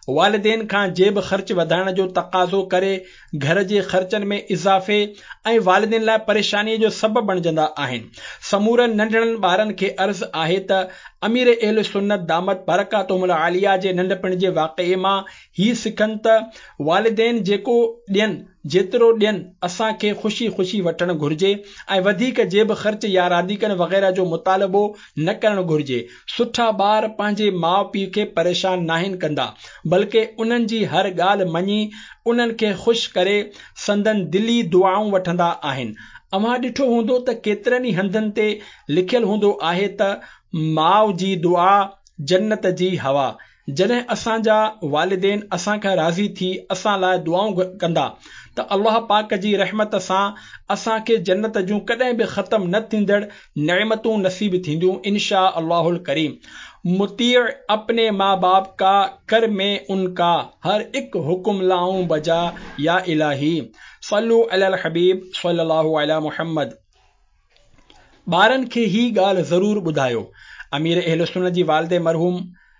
वालिदेन खां जेब ख़र्च वधाइण जो तक़ाज़ो करे घर जे ख़र्चनि में इज़ाफ़े ऐं वालिदेन लाइ परेशानीअ जो सबबु बणिजंदा आहिनि। समूरनि नंढड़नि ॿारनि खे अर्ज़ आहे त अमीर अहल सुन्नत दामत बरकातुहुल आलिया जे नंढपण जे वाक़े मां ही सिखनि त वालिदेन जेको ॾियनि जेतिरो ॾियनि असांखे ख़ुशी ख़ुशी वठणु घुर्जे ऐं वधीक जेब ख़र्च या रांदीकनि वग़ैरह जो मुतालबो न करणु घुर्जे। सुठा ॿार पंहिंजे माउ पीउ खे परेशान नाहिनि कंदा, बल्कि उन्हनि जी हर ॻाल्हि मञी उन्हनि खे ख़ुशि करे संदन दिली दुआऊं वठंदा आहिनि। अव्हां ॾिठो हूंदो त केतिरनि ई हंधनि ते लिखियलु हूंदो आहे त माउ जी दुआ जन्नत जी हवा। जॾहिं असांजा वालिदेन असां खां राज़ी थी असां लाइ दुआऊं कंदा त अल्लाह पाक जी रहमत सां असांखे जन्नत जूं कॾहिं बि ख़त्म न थींदड़ नेमतूं नसीब थींदियूं इंशा अल्लाहुल करीम। मुतीअ अपने माँ बाप का कर में उनका हर एक हुक्म लाऊं बजा या इलाही। सल्लू अलल हबीब सल्लल्लाहु अला मुहम्मद। ॿारनि खे ही ॻाल्हि ज़रूर ॿुधायो। अमीर अहल सुन्नत जी वालिदे मरहूम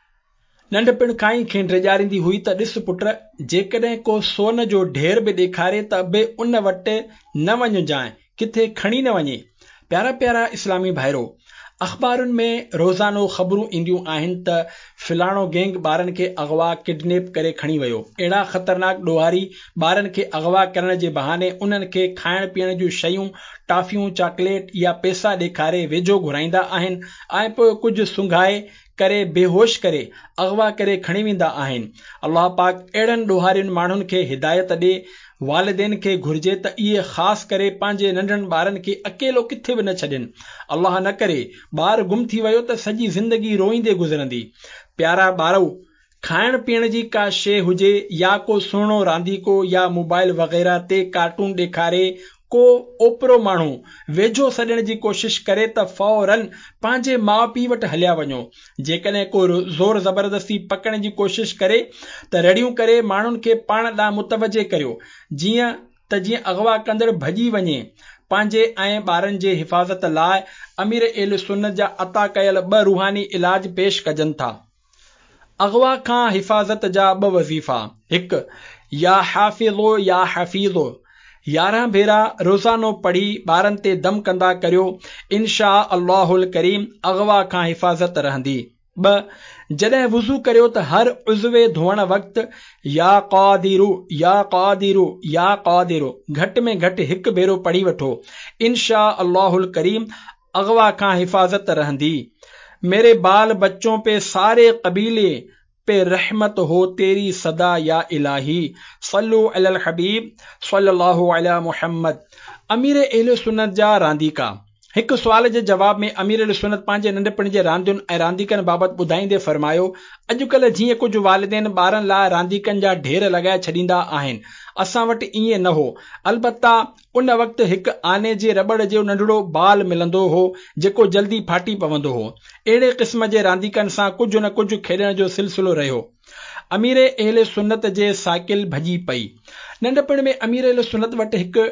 नंढपिण खां ई खेनि ॾेखारींदी हुई त ॾिस पुट, जेकॾहिं को सोन जो ढेर बि ॾेखारे त बि उन वटि न वञजांइ, किथे खणी न वञे। प्यारा प्यारा इस्लामी भाइरो, अख़बारुनि में रोज़ानो ख़बरूं ईंदियूं आहिनि त फिलाणो गैंग ॿारनि खे अगवा किडनैप करे खणी वियो। अहिड़ा ख़तरनाक ॾोहारी ॿारनि खे अगवा करण जे बहाने उन्हनि खे खाइण पीअण जूं शयूं, टॉफियूं, चॉकलेट या पैसा ॾेखारे वेझो घुराईंदा आहिनि ऐं पोइ कुझु सुंघाए करे बेहोश करे अगवा करे खणी वेंदा आहिनि। अल्लाह पाक अहिड़नि ॾोहारियुनि माण्हुनि खे हिदायत ॾे। वालिदेन खे घुर्जे त इहे ख़ासि करे पंहिंजे नंढनि ॿारनि खे अकेलो किथे बि न छॾनि। अल्लाह न करे ॿार गुम थी वियो त सॼी ज़िंदगी रोईंदे गुज़रंदी। प्यारा ॿारो, खाइण पीअण जी का शइ हुजे या को सुहिणो रांदीको या मोबाइल वग़ैरह ते कार्टून ॾेखारे को ओपरो माण्हू वेझो सॾण जी कोशिश करे त फौरन पंहिंजे माउ पीउ वटि हलिया वञो। जेकॾहिं को ज़ोर ज़बरदस्ती पकड़ण जी कोशिश करे त रड़ियूं करे माण्हुनि खे पाण ॾांहुं मुतवजे करियो, जीअं अगवा कंदड़ भॼी वञे। पंहिंजे ऐं ॿारनि जे हिफ़ाज़त लाइ अमीर अहल सुन्नत जा अता कयल 2 रूहानी इलाज पेश कजनि था। अगवा खां हिफ़ाज़त जा 2 वज़ीफ़ा। 1. या हाफ़िज़ो या हफ़ीज़ो 11 भेरा रोज़ानो पढ़ी ॿारनि ते दम कंदा करियो। इंशा अल्लाहुल करीम अगवा खां हिफ़ाज़त रहंदी। 2. जॾहिं वुज़ू करियो त हर उज़वे धोअण वक़्तु या क़ादिरु या क़ादिरु या क़ादिरु घटि में घटि 1 भेरो पढ़ी वठो। इंशा अल्लाहुल करीम अगवा खां हिफ़ाज़त रहंदी। मेरे बाल बच्चों पे सारे कबीले पे रहमत हो तेरी सदा या इलाही। सल्लू अलल हबीब सल्लल्लाहु अला मुहम्मद। अमीर अहल सुन्नत जा रांदीका। हिकु सुवाल जे जवाब में अमीर अहल सुन्नत पंहिंजे नंढपण जे रांदियुनि ऐं रांदीकनि बाबति ॿुधाईंदे फरमायो, अॼुकल्ह जीअं कुझु वालिदेन ॿारनि लाइ रांदीकनि जा ढेर लॻाए छॾींदा आहिनि, असां वटि ईअं न हो। अलबत्ता उन वक़्तु हिकु आने जे रबड़ जो नंढड़ो बाल मिलंदो हो जेको जल्दी फाटी पवंदो हो। अहिड़े क़िस्म जे रांदीकनि सां कुझु न कुझु खेॾण जो सिलसिलो रहियो। अमीर अहल सुन्नत जे साइकिल भॼी पई। नंढपण में अमीर अहल सुन्नत वटि हिकु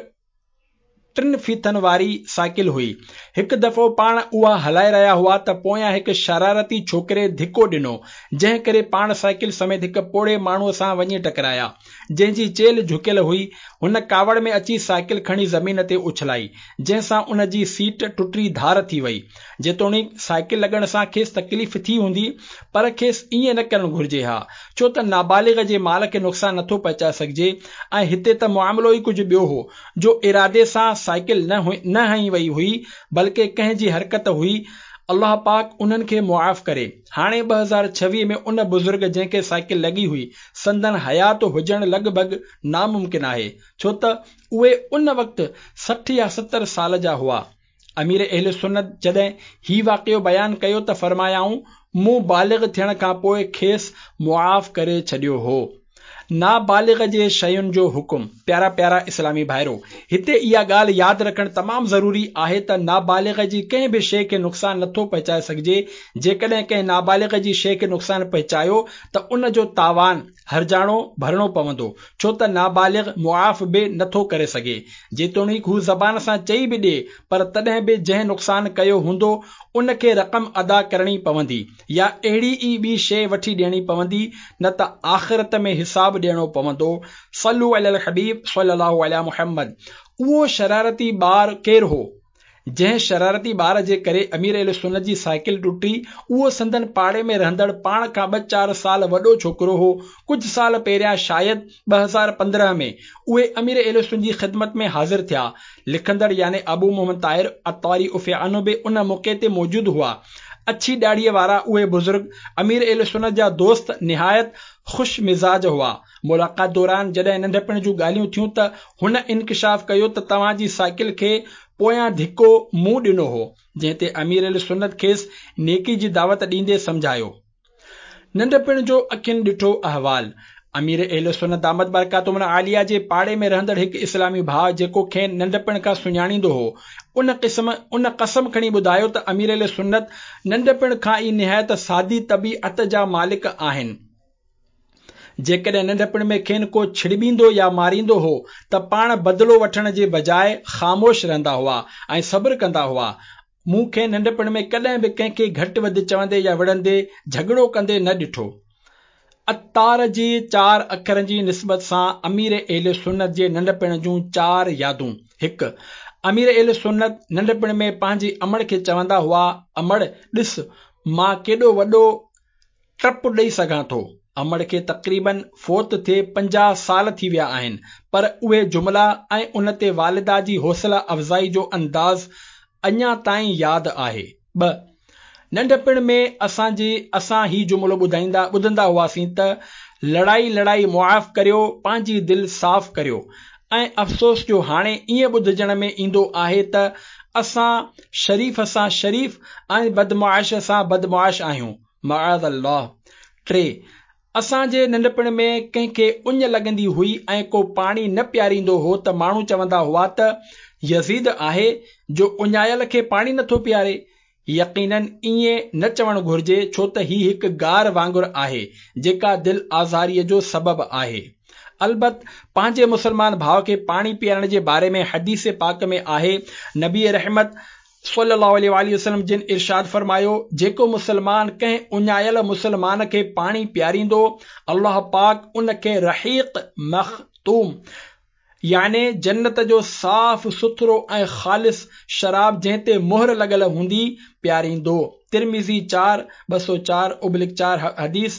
3 फीथनि वारी साइकिल हुई। हिकु दफ़ो पाण उहा हलाए रहिया हुआ त पोयां हिकु शरारती छोकिरे धिको ॾिनो, जंहिं करे पाण साइकिल समेत हिकु पोड़े माण्हूअ सां वञी टकराया, जंहिंजी चेल झुकियल हुई। हुन कावड़ में अची साइकिल खणी ज़मीन ते उछलाई, जंहिंसां उन जी सीट टुटी धार थी वई। जेतोणीकि साइकिल लॻण सां खेसि तकलीफ़ थी हूंदी, पर खेसि ईअं न करणु घुर्जे हा, छो त नाबालिग जे माल खे नुक़सान नथो पहुचाए सघिजे। ऐं हिते त मामिलो ई कुझु ॿियो हो, जो इरादे सां साइकिल न हई वई हुई, बल्कि कंहिं जी हरकत हुई। अल्लाह पाक उन्हनि खे मुआफ़ करे। हाणे 2026 में उन बुज़ुर्ग जंहिंखे साइकिल लॻी हुई संदन हयात हुजण लॻभॻि नामुमकिन आहे, छो त उहे उन वक़्तु 60 या 70 साल जा हुआ। अमीर अहल सुन्नत जॾहिं ही वाक़ियो बयानु कयो त फरमायाऊं, मूं बालिग़ थियण खां पोइ खेसि मुआफ़ करे छॾियो हो। नाबालिग जे शयुनि जो हुकुम। प्यारा प्यारा इस्लामी भाइरो, हिते इहा ॻाल्हि यादि रखणु तमामु ज़रूरी आहे त नाबालिग जी कंहिं बि शइ खे नुक़सान नथो पहुचाए सघिजे। जेकॾहिं कंहिं नाबालिग जी शइ खे नुक़सान पहुचायो त उन जो तावान हर्जाणो भरणो पवंदो, छो त नाबालिग मुआफ़ बि नथो करे सघे। जेतोणीकि हू ज़बान सां चई बि ॾे, पर तॾहिं बि जंहिं नुक़सान कयो हूंदो उनखे रक़म अदा करणी पवंदी या अहिड़ी ई ॿी शइ वठी ॾियणी पवंदी, न त आख़िरत में हिसाब ॾियणो पवंदो। सल्लू अलल हबीब सल्लल्लाहु अला मुहम्मद। उहो शरारती ॿार केरु हो जंहिं शरारती ॿार जे करे अमीर अहले सुन्नत जी साइकिल टुटी? उहो संदन पाड़े में रहंदड़ पाण खां 2-4 साल वॾो छोकिरो हो। कुझु साल पहिरियां शायदि 2015 में उहे अमीर अहले सुन्नत जी ख़िदमत में हाज़िर थिया। लिखंदड़ यानी अबू मोहम्मद ताहिर अत्वारी उफ़ बि उन मौक़े ते मौजूदु हुआ। अछी ॾाड़ीअ वारा उहे बुज़ुर्ग अमीर अहले सुन्नत जा दोस्त निहायत ख़ुश मिज़ाज हुआ। मुलाक़ात दौरान जॾहिं नंढपण जूं ॻाल्हियूं थियूं त हुन इंकिशाफ़ कयो त तव्हांजी साइकिल खे पोयां धिको मूं ॾिनो हो, जंहिं ते अमीर अहले सुन्नत खेसि नेकी जी दावत ॾींदे समझायो। नंढपण जो अखियुनि ॾिठो अहवाल। अमीर अहले सुन्नत दामद बरकातुहुम आलिया जे पाड़े में रहंदड़ हिकु इस्लामी भाउ जेको खेनि नंढपण खां सुञाणींदो हो, उन कसम खणी ॿुधायो त अमीर अहले सुन्नत नंढपण खां ई निहायत सादी तबीअत जा मालिक आहिनि। जेकॾहिं नंढपण में खेनि को छिड़बींदो या मारींदो हो त पाण बदिलो वठण जे बजाए ख़ामोश रहंदा हुआ ऐं सब्र कंदा हुआ। मूं खे नंढपण में कॾहिं बि कंहिंखे घटि वधि चवंदे या विढ़ंदे झगड़ो कंदे न ॾिठो। अतार जी 4 अखरनि जी निस्बत सां अमीर अहले सुन्नत जे नंढपण जूं 4 यादूं। 1, अमीर अहले सुन्नत नंढपण में पंहिंजी अमड़ खे चवंदा हुआ, अमड़ ॾिस मां केॾो वॾो टप ॾेई सघां थो। अमड़ खे तक़रीबन फ़ौत थिए 50 साल थी विया आहिनि, पर उहे जुमला ऐं उन ते वालिदा जी हौसला अफ़ज़ाई जो अंदाज़ अञा ताईं यादि आहे। 2, नंढपण में असां ही जुमिलो ॿुधंदा हुआसीं त लड़ाई मुआफ़ करियो, पंहिंजी दिलि साफ़ करियो। ऐं अफ़सोस जो हाणे ईअं ॿुधजण में ईंदो आहे त असां शरीफ़ सां शरीफ़ ऐं बदमुआश सां बदमुआश आहियूं, मआज़ अल्लाह। 3, असांजे नंढपण में कंहिंखे उञ लॻंदी हुई ऐं को पाणी न पीआरींदो हो त माण्हू चवंदा हुआ त यज़ीद आहे जो उञायल खे पाणी नथो पीआरे। यकीनन ईअं न चवणु घुर्जे, छो त ही हिकु गार वांगुरु आहे जेका दिल आज़ारीअ जो सबबु आहे। अलबत पंहिंजे मुसलमान भाउ खे पाणी पीआरण जे बारे में हदीस पाक में आहे, नबी रहमत सल्लल्लाहु अलैहि वसल्लम जिन इरशाद फरमायो, जेको मुसलमान कंहिं उञायल मुसलमान खे पाणी पीआरींदो, अल्लाह पाक उन खे रहीक़ मख़तूम याने जन्नत जो साफ़ सुथरो ऐं ख़ालिस शराब जंहिं ते मोहर लॻल हूंदी पीआरींदो। तिरमिज़ी 4/4/4 हदीस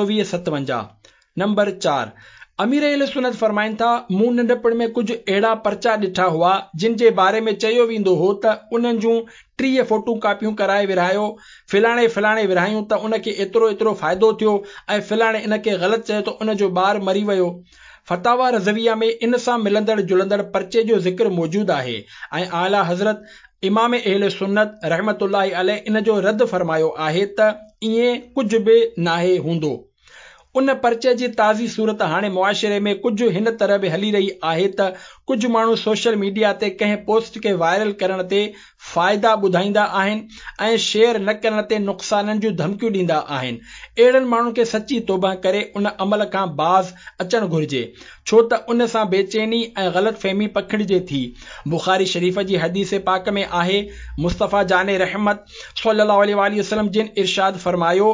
2457। नंबर 4, अमीर अहले सुन्नत फरमाइनि था, मूं नंढपण में कुझु अहिड़ा पर्चा ॾिठा हुआ जिन जे बारे में चयो वेंदो हो त उन्हनि जूं 30 फोटू कापियूं कराए विरहायो, फिलाणे विरहायूं त उनखे एतिरो फ़ाइदो थियो ऐं फिलाणे इनखे ग़लति चयो त उन जो ॿार मरी वियो। फतावा रज़विया में इन सां मिलंदड़ जुलंदड़ पर्चे जो ज़िक्र मौजूदु आहे ऐं आला हज़रत इमाम अहले सुन्नत रहमतुल्लाहि अलैह इन जो रद्द फरमायो आहे त ईअं कुझु बि नाहे हूंदो। उन पर्चे जी ताज़ी सूरत हाणे मुआशिरे में कुझु हिन तरह बि हली रही आहे त कुझु माण्हू सोशल मीडिया ते कंहिं पोस्ट खे वायरल करण ते फ़ाइदा ॿुधाईंदा आहिनि ऐं शेयर न करण ते नुक़साननि जूं धमकियूं ॾींदा आहिनि। अहिड़नि माण्हुनि खे सची तौबा करे उन अमल खां बाज़ अचणु घुर्जे, छो त उन सां बेचैनी ऐं ग़लतफ़हमी पखिड़िजे थी। बुख़ारी शरीफ़ जी हदीस पाक में आहे, मुस्तफ़ा जाने रहमत सल्लल्लाहु अलैहि वसल्लम जिन इरशाद फरमायो,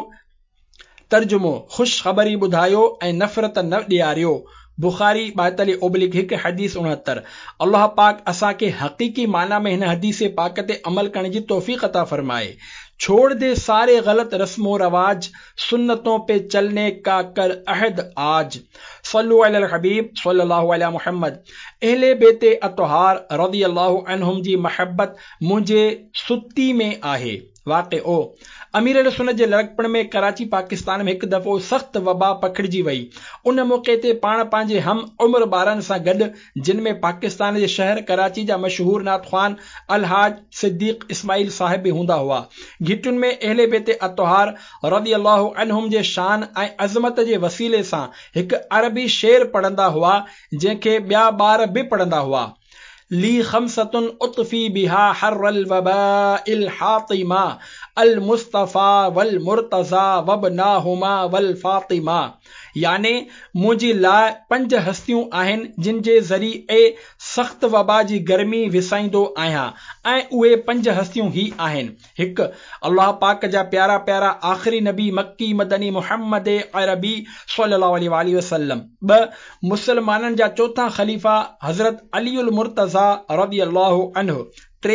तर्जुमो, ख़ुश ख़बरी ॿुधायो ऐं नफ़रत न ॾियारियो। बुख़ारी 42/1 हदीस 69। अल्लाह पाक असांखे हक़ीक़ी माना में हिन हदीस पाक ते अमल करण जी तौफ़ीक़ अता फरमाए। छोड़ दे सारे गलत रस्मो रवाज, सुन्नतों पे चलने का कर अहद आज। सल्लु अलल हबीब सल्लल्लाहु अलैहि मुहम्मद। अहले बेते अतहार रज़ियल्लाहु अन्हुम जी महब्बत मुंहिंजे सुती में आहे। वाक़िओ, अमीर अहले सुन्नत जे लड़कपण में कराची पाकिस्तान में हिकु दफ़ो सख़्त वबा पखिड़िजी वई। उन मौक़े ते पाण पंहिंजे हम उम्र ॿारनि सां गॾु, जिन में पाकिस्तान जे शहर कराची जा मशहूर नात ख़्वान अलहाज सिद्दीक़ इस्माइल साहिब भी हूंदा हुआ। गीतुनि में अहले बेते अतहार रज़ियल्लाहु अन्हुम जे शान ऐं अज़मत जे वसीले सां हिकु अरबी शेर पढ़ंदा हुआ, जंहिंखे ॿिया ॿार बि पढ़ंदा हुआ। ली खमसतुन उतफी बिहा हर्रल वबाइल हातिमा अल मुस्तफ़ा वल मुर्तज़ा वबनाहुमा वल फातिमा। याने मुंहिंजी लाइ 5 हस्तियूं आहिनि जिन जे ज़रिए सख़्त वबा जी गर्मी विसाईंदो आहियां ऐं उहे 5 हस्तियूं ही आहिनि। 1 अल्लाह पाक जा प्यारा प्यारा आख़िरी नबी मक्की मदनी मुहम्मद अरबी सल्लल्लाहु अलैहि वसल्लम। 2 मुसलमाननि जा चौथा ख़लीफ़ा हज़रत अलीउल मुर्तज़ा रज़ियल्लाहु अन्हु।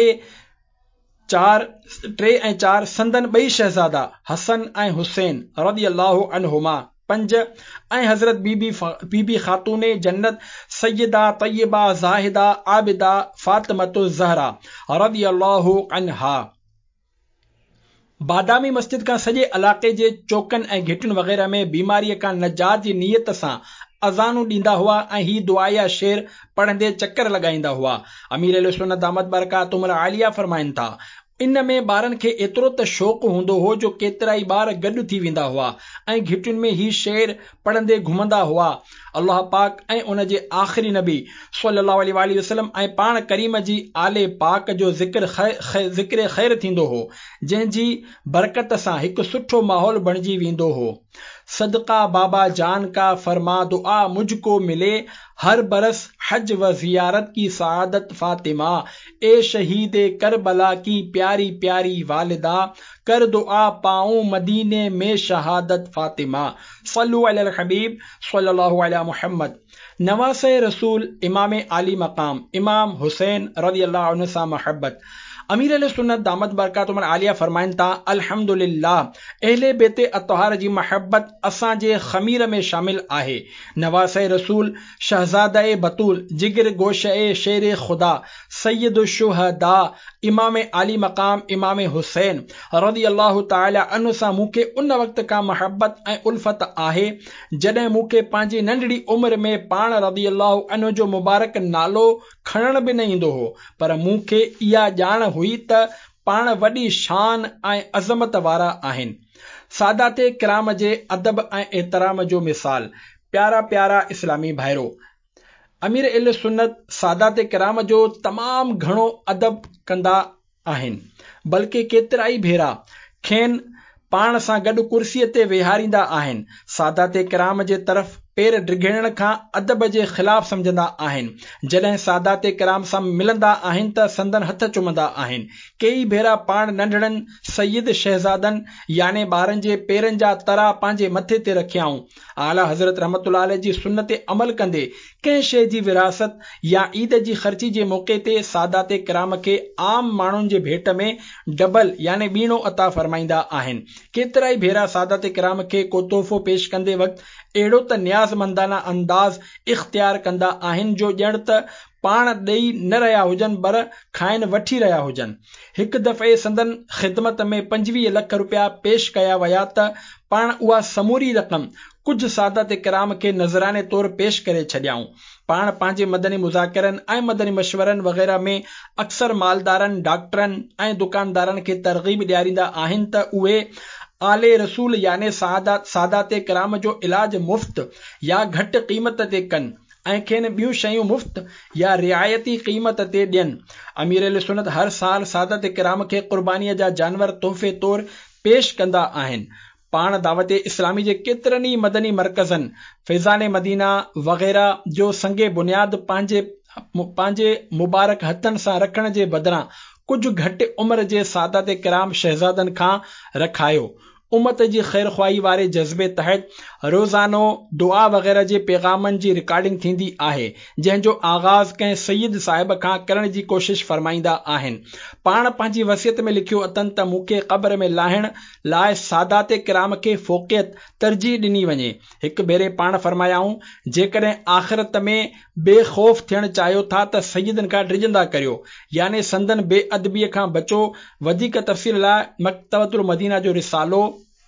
3 ऐं 4 संदन 2 शहज़ादा हसन ऐं हुसैन रज़ियल्लाहु अन्हुमा। 5 ऐं हज़रत बीबी ख़ातूने जन्नत सैयदा तय्यबा ज़ाहिदा आबिदा फ़ातिमतु ज़हरा रज़ियल्लाहु अन्हा। बादामी मस्जिद खां सॼे इलाक़े जे चौकनि ऐं घिटियुनि वग़ैरह में बीमारीअ खां निजात जी नीयत सां अज़ानूं ॾींदा हुआ ऐं ही दुआया शेर पढ़ंदे चक्कर लॻाईंदा हुआ। अमीर अहले सुन्नत दामत बरकातुहुल आलिया फरमाइनि था, इन में ॿारनि खे एतिरो त शौक़ु हूंदो हो जो केतिरा ई ॿार गॾु थी वेंदा हुआ ऐं घिटियुनि में ही शेर पढ़ंदे घुमंदा हुआ। अल्लाह पाक ऐं उन जे आख़िरी नबी सल्लल्लाहु अलैहि वसल्लम ऐं पाण करीम जी आले पाक जो ज़िक्र ख़ैर थींदो हो, जंहिंजी बरकत सां हिकु सुठो माहौल बणिजी वेंदो हो। सदका बाबा जान का फरमा दुआ मुझको मिले, हर बरस हज व जियारत की सआदत फातिमा, ए शहीदे करबला की प्यारी प्यारी वालिदा, कर दुआ पाऊं मदीने में शहादत फातिमा। सल्लु अलल हबीब सल्लल्लाहु अलैहि मुहम्मद। नवासे रसूल इमाम आली मकाम इमाम हुसैन रज़ियल्लाहु अन्हु सां मोहब्बत। अमीर अहले सुन्नत दामत बरकातुहुल आलिया फरमाइनि था, अल्हम्दुलिल्लाह अहले बेते अतहार जी मोहब्बत असांजे ख़मीर में शामिल आहे। नवासे रसूल शहजादा बतूल जिगर गोशे शेर खुदा सैयद शुहदा इमाम आली मकाम इमाम हुसैन रज़ियल्लाहु ताला अन्हु सां मूंखे उन वक़्त खां मोहब्बत ऐं उल्फत आहे जॾहिं मूंखे पंहिंजी नंढड़ी उम्र में पाण रज़ियल्लाहु अन्हु जो मुबारक नालो खणण बि न ईंदो हो, पर मूंखे इहा ॼाण हुई त पाण वॾी शान ऐं अज़मत वारा आहिनि। सादाते किराम जे अदब ऐं एहतराम जो मिसाल। प्यारा प्यारा इस्लामी भाइरो, अमीर अहले सुन्नत सादाते किराम जो तमामु घणो अदब कंदा आहिनि, बल्कि केतिरा ई भेरा खेनि पाण सां गॾु कुर्सीअ ते वेहारींदा आहिनि। सादाते किराम जे तरफ़ पेर ड्रिघेण खां अदब जे ख़िलाफ़ समझंदा आहिनि। जॾहिं सादाते किराम सां मिलंदा आहिनि त संदन हथ चुमंदा आहिनि। कई भेरा पाण नंढड़नि सईद शहज़ादनि याने ॿारनि जे पेरनि जा तरा पंहिंजे मथे ते रखियाऊं। आला हज़रत रहमतुल्लाह अलैह जी सुन्नत ते अमल कंदे कंहिं शइ जी विरासत या ईद जी ख़र्ची जे मौक़े ते सादाते किराम खे आम माण्हुनि जे भेट में डबल याने ॿीणो अता फरमाईंदा आहिनि। केतिरा ई भेरा सादाते किराम खे को तोहफ़ो पेश कंदे वक़्तु अहिड़ो त न्याज़मंदाना अंदाज़ इख़्तियार कंदा आहिनि जो ॼण त पाण ॾेई न रहिया हुजनि पर खाइनि वठी रहिया हुजनि। हिकु दफ़े संदन ख़िदमत में 25 लख रुपया पेश कया विया त पाण उहा समूरी रक़म कुझु सादाते किराम खे नज़राने तौरु पेश करे छॾियाऊं। पाण पंहिंजे मदनी मुज़ाकिरनि ऐं मदनी मशवरनि वग़ैरह में अक्सर मालदारनि, डॉक्टरनि ऐं दुकानदारनि खे तरग़ीब ॾियारींदा आहिनि त उहे आले रसूल याने सादाते किराम जो इलाज मुफ़्त या घटि क़ीमत ते कनि ऐं खेनि ॿियूं शयूं मुफ़्त या रिआयती क़ीमत ते ॾियनि। अमीर अहले सुन्नत हर साल सादाते किराम खे क़ुर्बानीअ जा जानवर तोहफ़े तौरु पेश कंदा आहिनि। पाण दावत इस्लामी जे केतिरनि ई मदनी मरकज़नि, फैज़ान मदीना वग़ैरह जो संगे बुनियाद पंहिंजे मुबारक हथनि सां रखण जे बदिरां कुझु घटि उमिरि जे सादाते किराम शहज़ादनि खां रखायो। उम्मत जी ख़ैर ख़्वाही वारे जज़्बे तहत रोज़ानो दुआ वग़ैरह जे पैगामनि जी रिकॉर्डिंग थींदी आहे, जंहिंजो आगाज़ कंहिं सईद साहिब खां करण जी कोशिश फरमाईंदा आहिनि। पाण पंहिंजी वसियत में लिखियो अथनि त मूंखे क़ब्र में लाहिण लाइ सादाते किराम खे फ़ोक़ियत तरजीह ॾिनी वञे। हिकु भेरे पाण फरमायाऊं, जेकॾहिं आख़िरत में बेखौफ़ थियण चाहियो था त सईदनि खां डिॼंदा करियो, याने संदन बेअदबीअ खां बचो। वधीक तफ़सील लाइ मकतबतुल मदीना जो रिसालो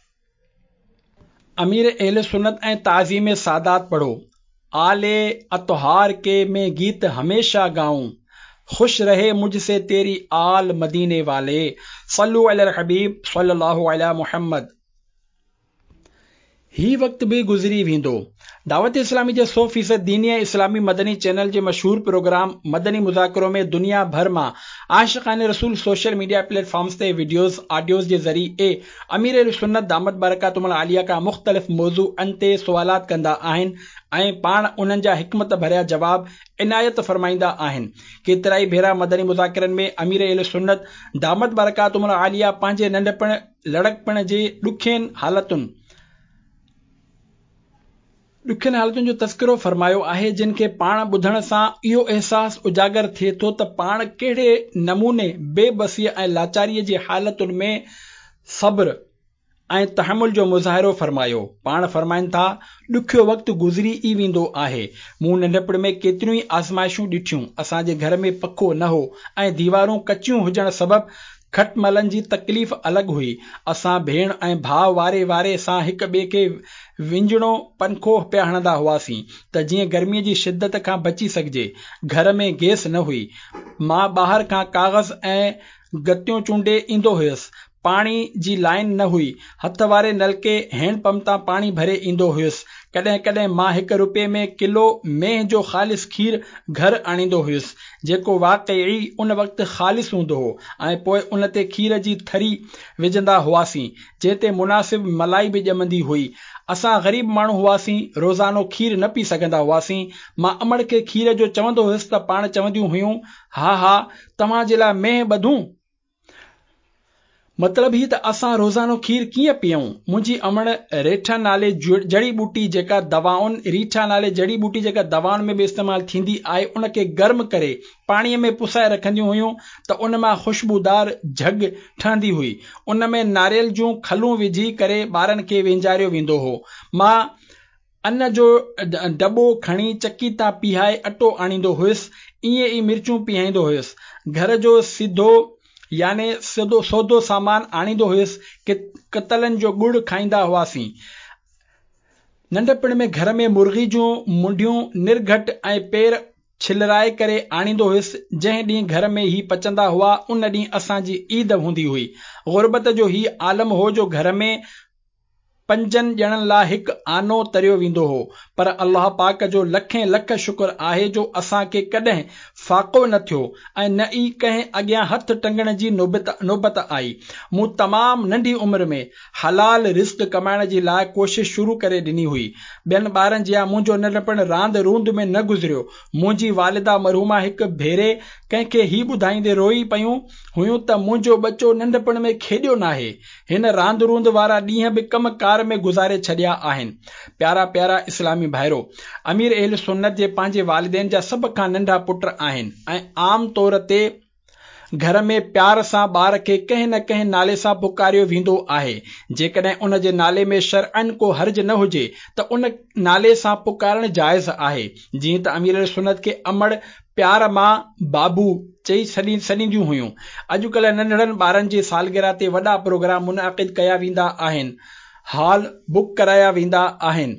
अमीर अहले सुन्नत ऐं ताज़ीम सादात पढ़ो। आले अतहार के में गीत हमेशा गाऊं, खुश रहे मुझसे तेरी आल मदीने वाले। सल्लु अलल हबीब सल्लल्लाहु अलैहि मुहम्मद। ही वक़्त भी गुज़री वेंदो दावत इस्लामी जे 100% दीनी ऐं इस्लामी मदनी चैनल जे मशहूर प्रोग्राम मदनी मुज़ाकरो में दुनिया भर मां आशिक़ाने रसूल सोशल मीडिया प्लेटफॉर्म्स ते वीडियोज़ ऑडियोज़ जे ज़रिए अमीर अहले सुन्नत दामत बरकातुहुल आलिया का मुख़्तलिफ़ मौज़ूअनि ते सुवालात कंदा आहिनि ऐं पाण उन्हनि जा हिकमत भरिया जवाब इनायत फरमाईंदा आहिनि। केतिराई भेरा मदनी मुज़ाकिरनि में अमीर अहले सुन्नत दामत बरकातुहुल आलिया पंहिंजे नंढपण लड़कपण जे ॾुखियनि हालतुनि जो तज़किरो फरमायो आहे, जिन खे पाण ॿुधण सां इहो अहसासु उजागर थिए थो त पाण कहिड़े नमूने बेबसीअ ऐं लाचारीअ जी हालतुनि में सब्र ऐं तहमुल जो मुज़ाहिरो फरमायो। पाण फरमाइनि था, ॾुखियो वक़्तु गुज़री ई वेंदो आहे। मूं नंढपण में केतिरियूं ई आज़माइशूं ॾिठियूं। असांजे घर में पखो न हो ऐं दीवारूं कचियूं हुजण सबबि खटमलनि जी तकलीफ़ अलॻि हुई। असां भेण ऐं भाउ वारे वारे सां हिक ॿिए खे विंझणो पंखो पिया हणंदा हुआसीं त जीअं गर्मीअ जी शिदत खां बची सघिजे। घर में गैस न हुई। मां ॿाहिरि खां काग़ज़ ऐं गत्तियूं चूंडे ईंदो हुयुसि। पाणी जी लाइन न हुई। हथ वारे नलके हैंडपंप तां पाणी भरे ईंदो हुयुसि। कॾहिं कॾहिं मां ₹1 में किलो मेह जो ख़ालिस खीर घर आणींदो हुयुसि, जेको वाक़ई उन वक़्तु ख़ालिस हूंदो हो, ऐं पोइ उन ते खीर जी थरी विझंदा हुआसीं, जंहिं ते मुनासिब मलाई बि ॼमंदी हुई। असां ग़रीब माण्हू हुआसीं, रोज़ानो खीर न पी सघंदा हुआसीं। मां अमड़ खे खीर जो चवंदो हुयुसि त पाण चवंदियूं हुयूं, हा हा तव्हां जे लाइ मेह ॿधूं। मतलब ही त असां रोज़ानो खीर कीअं पीऊं। मुंहिंजी अमड़ रीठा नाले जड़ी बूटी जेका दवाउनि में बि इस्तेमालु थींदी आहे, उन खे गर्म करे पाणीअ में पुसाए रखंदियूं हुयूं त उन मां ख़ुशबूदार झग ठहंदी हुई। उन में नारियल जूं खलूं विझी करे ॿारनि खे वेंजारियो वेंदो हो। मां अन्न जो दॿो खणी चकी तां पीहाए अटो आणींदो हुयुसि। ईअं ई मिर्चूं पीहाईंदो हुयुसि। घर जो सौदो सामान आणींदो हुयुसि। कतलनि जो गुड़ खाईंदा हुआसीं। नंढपण में घर में मुर्गी जूं मुंडियूं निर्घट ऐं पेर छिलराए करे आणींदो हुयुसि। जंहिं ॾींहुं घर में ही पचंदा हुआ, उन ॾींहुं असांजी ईद हूंदी हुई। ग़ुर्बत जो ही आलम हो जो घर में 5 ॼणनि लाइ हिकु आनो तरियो वेंदो हो। पर अल्लाह पाक जो लखें लख शुक्र आहे जो असांखे कॾहिं फाक़ो न थियो ऐं न ई कंहिं अॻियां हथ टंगण जी नौबत आई। मूं तमामु नंढी उमिरि में हलाल रिज़्क़ कमाइण जी लाइ कोशिश शुरू करे ॾिनी हुई। ॿियनि ॿारनि जिया मुंहिंजो नंढपण रांदि रूंद में न गुज़रियो। मुंहिंजी वालिदा मरहूमा हिकु भेरे कंहिंखे ही ॿुधाईंदे रोई पयूं हुयूं त मुंहिंजो बच्चो नंढपण में खेॾियो नाहे। हिन रांदि रूंद वारा ॾींहं बि कम कार में गुज़ारे छॾिया आहिनि। प्यारा प्यारा इस्लामी भाइरो, अमीर अहले सुन्नत जे पंहिंजे वालिदैन जा सभ खां नंढा पुट आहिनि ऐं आम तौर ते घर में प्यार सां ॿार खे कंहिं न कंहिं नाले सां पुकारियो वेंदो आहे। जेकॾहिं उन जे नाले में शरअन को हर्ज न हुजे त उन नाले सां पुकारणु जाइज़ आहे। जीअं त अमीर अहले सुन्नत खे अमड़ प्यार मां बाबू चई छॾींदियूं हुयूं। अॼुकल्ह नंढड़नि ॿारनि जी सालगिरह ते वॾा प्रोग्राम मुनक़िद कया वेंदा आहिनि, हॉल बुक कराया वेंदा आहिनि।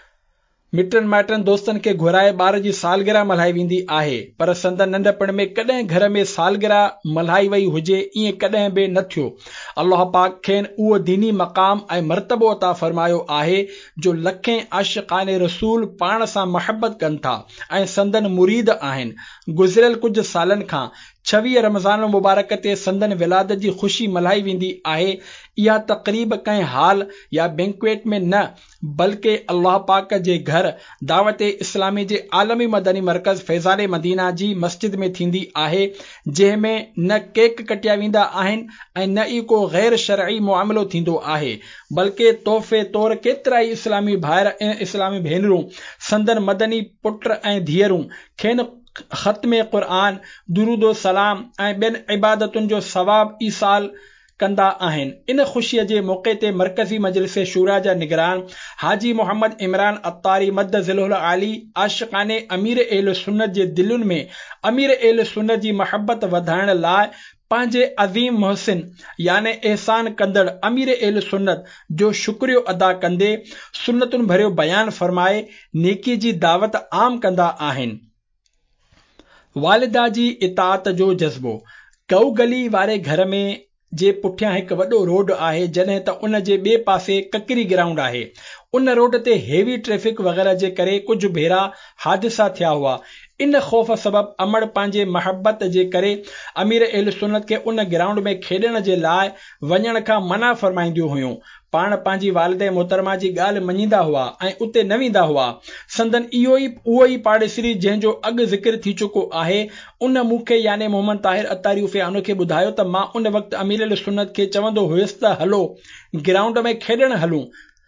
मिटनि माइटनि दोस्तनि खे घुराए ॿार जी सालगिरह मल्हाई वेंदी आहे। पर संदन नंढपण में कॾहिं घर में सालगिरह मल्हाई वई हुजे, ईअं कॾहिं बि न थियो। अल्लाह पाक खेनि उहो दीनी मक़ाम ऐं मर्तबो अता फरमायो आहे जो लखें आशिक़ाने रसूल पाण सां मोहबत कनि था ऐं संदन मुरीद आहिनि। गुज़िरियल कुझु सालनि खां 26 रमज़ान मुबारक ते संदन विलादत जी ख़ुशी मल्हाई वेंदी आहे। इहा तक़रीब कंहिं हॉल या बैंक्वेट में न, बल्कि अल्लाह पाक जे घर दावत इस्लामी जे आलमी मदनी मरकज़ फैज़ान मदीना जी मस्जिद में थींदी आहे, जंहिं में न केक कटिया वेंदा आहिनि ऐं न ई को गैर शरई मुआमिलो थींदो आहे, बल्कि तोहफ़े तौर केतिरा ई इस्लामी भाइर ऐं इस्लामी भेनरूं संदन मदनी पुट ऐं धीअरूं खेनि ख़त्मे क़ुरान, दुरूदो सलाम ऐं ॿियनि इबादतुनि जो सवाब ईसाल कंदा आहिनि। इन ख़ुशीअ जे मौक़े ते मरकज़ी मजलिस शूरा जा निगरान हाजी मोहम्मद इमरान अत्तारी मद्दज़िलहुल आली आशिक़ाने अमीर अहले सुन्नत जे दिलुनि में अमीर अहले सुन्नत जी मोहब्बत वधाइण लाइ पंहिंजे अज़ीम मुहसिन याने एहसान कंदड़ अमीर अहले सुन्नत जो शुक्रियो अदा कंदे सुन्नतुनि भरियो बयान फरमाए नेकी जी दावत आम कंदा आहिनि। वालिदा जी इताअत जो जज़्बो। गऊ गली वारे घर में जे पुठियां हिकु वॾो रोड आहे, जॾहिं त उन जे ॿिए पासे ककरी ग्राउंड आहे। उन रोड ते हेवी ट्रैफिक वग़ैरह जे करे कुझु भेरा हादिसा थिया हुआ। इन ख़ौफ़ सबब अमड़ पंहिंजे महबत जे करे अमीर अहल सुन्नत खे उन ग्राउंड में खेॾण जे लाइ वञण खां मना फरमाईंदियूं हुयूं। पाण पंहिंजी वालिदे मोहतरमा जी ॻाल्हि मञींदा हुआ ऐं उते न वेंदा हुआ। संदन उहो ई पाड़ेसरी जंहिंजो अॻु ज़िक्र थी चुको आहे, उन मूंखे याने मोहम्मद ताहिर अतारी उफ़ियानो खे ॿुधायो त मां उन वक़्तु अमीर अहल सुन्नत खे चवंदो हुयुसि त हलो ग्राउंड में खेॾण हलूं,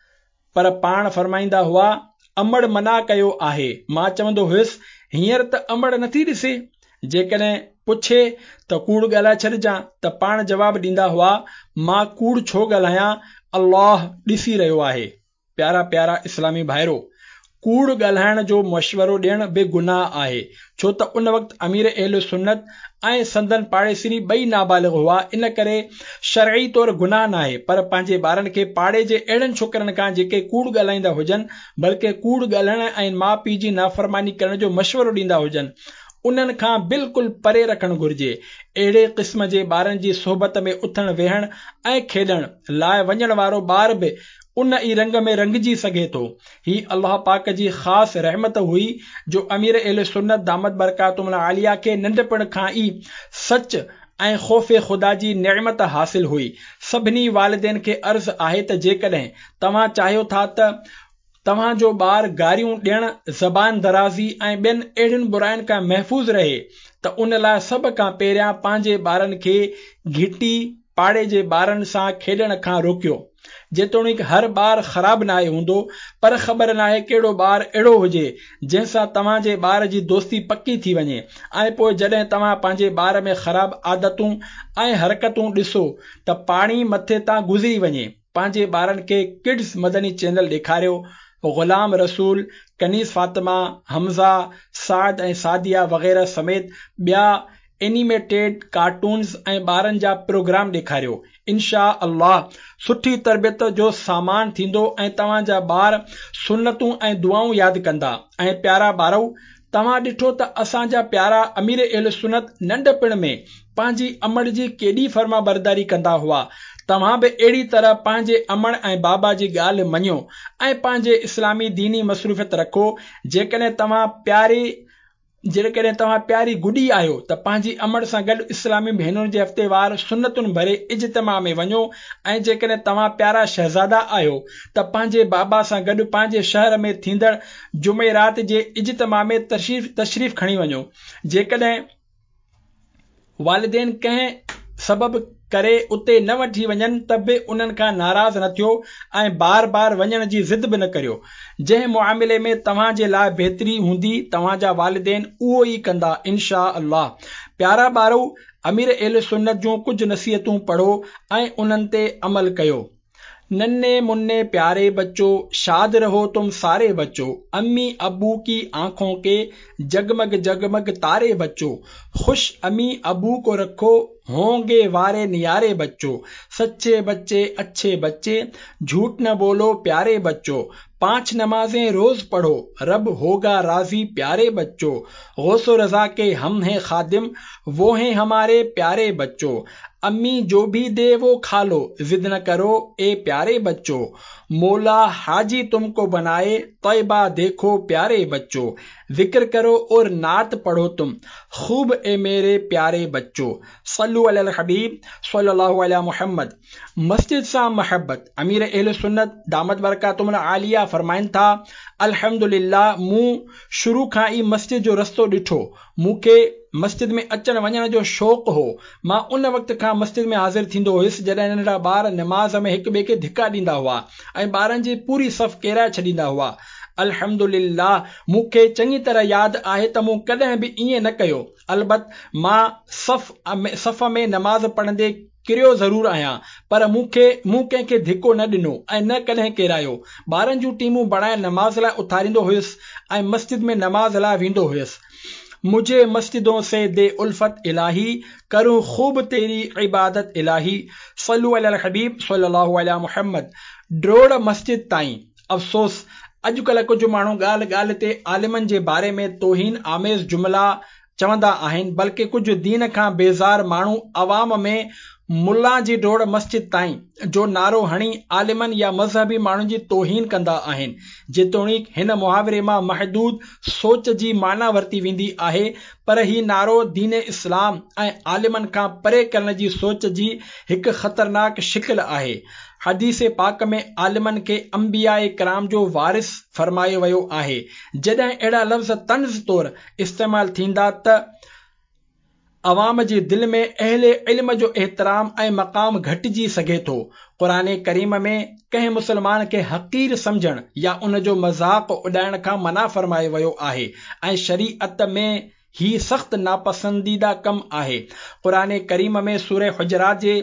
पर पाण फरमाईंदा हुआ अमड़ मना कयो आहे। मां चवंदो हुयुसि हींअर त अमड़ नथी ॾिसे। जेकॾहिं पुछे त कूड़ ॻाल्हाए छॾिजां त पाण जवाब ॾींदा हुआ मां कूड़ छो ॻाल्हायां, अल्लाह ॾिसी रहियो आहे। प्यारा प्यारा इस्लामी भाइरो, कूड़ ॻाल्हाइण जो मशवरो ॾियण बि गुनाह आहे, छो त उन वक़्तु अमीर अहल सुन्नत ऐं संदन पाड़ेसरी ॿई नाबालिग हुआ। इन करे शरई तौरु गुनाह न आहे, पर पंहिंजे ॿारनि खे पाड़े जे अहिड़नि छोकरनि खां जेके कूड़ ॻाल्हाईंदा हुजनि, बल्कि कूड़ ॻाल्हाइण ऐं माउ पीउ जी नाफ़रमानी करण जो मशवरो ॾींदा हुजनि, उन्हनि खां बिल्कुलु परे रखणु घुर्जे। अहिड़े क़िस्म जे ॿारनि जी सोहबत में उथण वेहण ऐं खेॾण लाइ वञण वारो ॿार बि उन ई रंग में रंगजी सघे थो। ही अल्लाह पाक जी ख़ासि रहमत हुई जो अमीर अहल सुन्नत दामत बरकातुहुल आलिया खे नंढपण खां ई सच ऐं ख़ौफ़े ख़ुदा जी नेमत हासिल हुई। सभिनी वालिदैन खे अर्ज़ आहे त जेकॾहिं तव्हां चाहियो था त तव्हांजो ॿार गारियूं ॾियण, ज़बान दराज़ी ऐं ॿियनि अहिड़ियुनि बुराइनि खां महफ़ूज़ रहे, त उन लाइ सभ खां पहिरियां पंहिंजे ॿारनि खे घिटी पाड़े जे ॿारनि सां खेॾण खां रोकियो। जेतोणीकि हर ॿार ख़राब नाहे हूंदो, पर ख़बर नाहे कहिड़ो ॿार अहिड़ो हुजे जंहिंसां तव्हांजे ॿार जी दोस्ती पकी थी वञे, ऐं पोइ जॾहिं तव्हां पंहिंजे ॿार में ख़राब आदतूं ऐं हरकतूं ॾिसो त पाणी मथे तां गुज़री वञे। पंहिंजे ॿारनि खे किड्स मदनी चैनल ॾेखारियो। ग़ुलाम रसूल, कनीज़ फातिमा, हमज़ा, साद ऐं सादिया वग़ैरह समेत ॿिया एनिमेटेड कार्टून्स ऐं ॿारनि जा प्रोग्राम ॾेखारियो। इनशा अल्लाह सुठी तरबियत जो सामान थींदो ऐं तव्हांजा ॿार सुन्नतूं ऐं दुआऊं यादि कंदा। ऐं प्यारा ॿारो, तव्हां ॾिठो त असांजा प्यारा अमीर अहल सुन्नत नंढपिण में पंहिंजी अमड़ जी केॾी फर्मा बरदारी कंदा हुआ। तव्हां बि अहिड़ी तरह पंहिंजे अमड़ ऐं बाबा जी ॻाल्हि मञियो ऐं पंहिंजे इस्लामी दीनी मसरूफ़ियत रखो। जेकॾहिं तव्हां प्यारी गुॾी आहियो त पंहिंजी अमड़ सां गॾु इस्लामी भेनरुनि जे हफ़्तेवार सुन्नतुनि भरे इज्तिमा में वञो, ऐं जेकॾहिं तव्हां प्यारा शहज़ादा आहियो त पंहिंजे बाबा सां गॾु पंहिंजे शहर में थींदड़ जुमेरात जे इज्तिमा में तशरीफ़ खणी वञो। जेकॾहिं वालिदैन कंहिं सबब करे उते न वठी वञनि त बि उन्हनि खां नाराज़ न थियो ऐं बार बार वञण जी ज़िद बि न करियो। जंहिं मुआमिले में तव्हांजे लाइ बहितरी हूंदी, तव्हांजा वालिदैन उहो ई कंदा इनशा अल्लाह। प्यारा ॿारो, अमीर अहल सुन्नत जूं कुझु नसीहतूं पढ़ो ऐं उन्हनि ते अमल कयो। नन्हे मुन्ने प्यारे बच्चों, शाद रहो तुम सारे बच्चों, अम्मी अब्बू की आंखों के जगमग जगमग तारे बच्चों, खुश अम्मी अब्बू को रखो होंगे वारे नियारे बच्चों, सच्चे बच्चे अच्छे बच्चे, झूठ न बोलो प्यारे बच्चों, 5 नमाजें रोज पढ़ो, रब होगा राजी प्यारे बच्चों, गौसो रजा के हम हैं खादिम, वो हैं हमारे प्यारे बच्चों, अम्मी जो भी दे वो खा लो, जिद न करो ए प्यारे बच्चों, मौला हाजी तुमको बनाए, तैबा देखो प्यारे बच्चों, जिक्र करो और नात पढ़ो तुम, खूब ए मेरे प्यारे बच्चों, सल्लु अलल हबीब सल्लल्लाहु अलैहि मुहम्मद। मस्जिद सां महबत। अमीर अहल सुन्नत दामत बरकातुहुल आलिया फरमाइनि था, अल्हम्दुलिल्लाह, मूं शुरू खां ई मस्जिद जो रस्तो ॾिठो। मूंखे मस्जिद में अचण वञण जो शौक़ु हो। मां उन वक़्त खां मस्जिद में हाज़िर थींदो हुयुसि जॾहिं नंढड़ा ॿार निमाज़ में हिक ॿिए खे धिका ॾींदा हुआ ऐं ॿारनि जी पूरी सफ़ केराए छॾींदा हुआ। अल्हम्दुलिल्लाह, मूंखे चङी तरह यादि आहे त मूं कॾहिं बि ईअं न कयो। अलबत मां सफ़ में नमाज़ पढ़ंदे किरियो ज़रूर आहियां, पर मूं कंहिंखे धिको न ॾिनो ऐं न कॾहिं केरायो। ॿारनि जूं टीमूं बणाए नमाज़ लाइ उथारींदो हुयुसि ऐं मस्जिद में नमाज़ लाइ वेंदो हुयुसि। मुझे मस्जिदों से दे उल्फत इलाही, करूं खूब तेरी इबादत इलाही, सल्लु अलल हबीब सल्लल्लाहु अलैहि मुहम्मद। ड्रोड़ मस्जिद ताईं। अफ़सोस, अॼुकल्ह कुझु माण्हू ॻाल्हि ॻाल्हि ते आलिमनि जे बारे में तौहीन आमेज़ जुमिला चवंदा आहिनि, बल्कि कुझु दीन खां बेज़ार माण्हू अवाम में मुल्ला जी डोड़ मस्जिद ताईं जो नारो हणी आलिमनि या मज़हबी माण्हुनि जी तौहीन कंदा आहिनि। जेतोणीकि हिन मुहावरे मां महदूद सोच जी माना वरिती वेंदी आहे, पर ही नारो दीन इस्लाम ऐं आलिमनि खां परे करण जी सोच जी हिकु ख़तरनाक शिकिल आहे। हदीस पाक में आलिमनि खे अंबियाए कराम जो वारिस फरमायो वियो आहे। जॾहिं अहिड़ा लफ़्ज़ तंज़ तौरु इस्तेमालु थींदा त अवाम जे दिल में अहले इल्म जो एहतराम ऐं मक़ाम घटिजी सघे थो। क़ुरान करीम में कंहिं मुसलमान खे हक़ीर सम्झण या उन जो मज़ाक़ उॾाइण खां मना फरमायो वियो आहे ऐं शरीअत में ही सख़्त नापसंदीदा कम आहे। क़ुरान करीम में सूरह हुजरात जे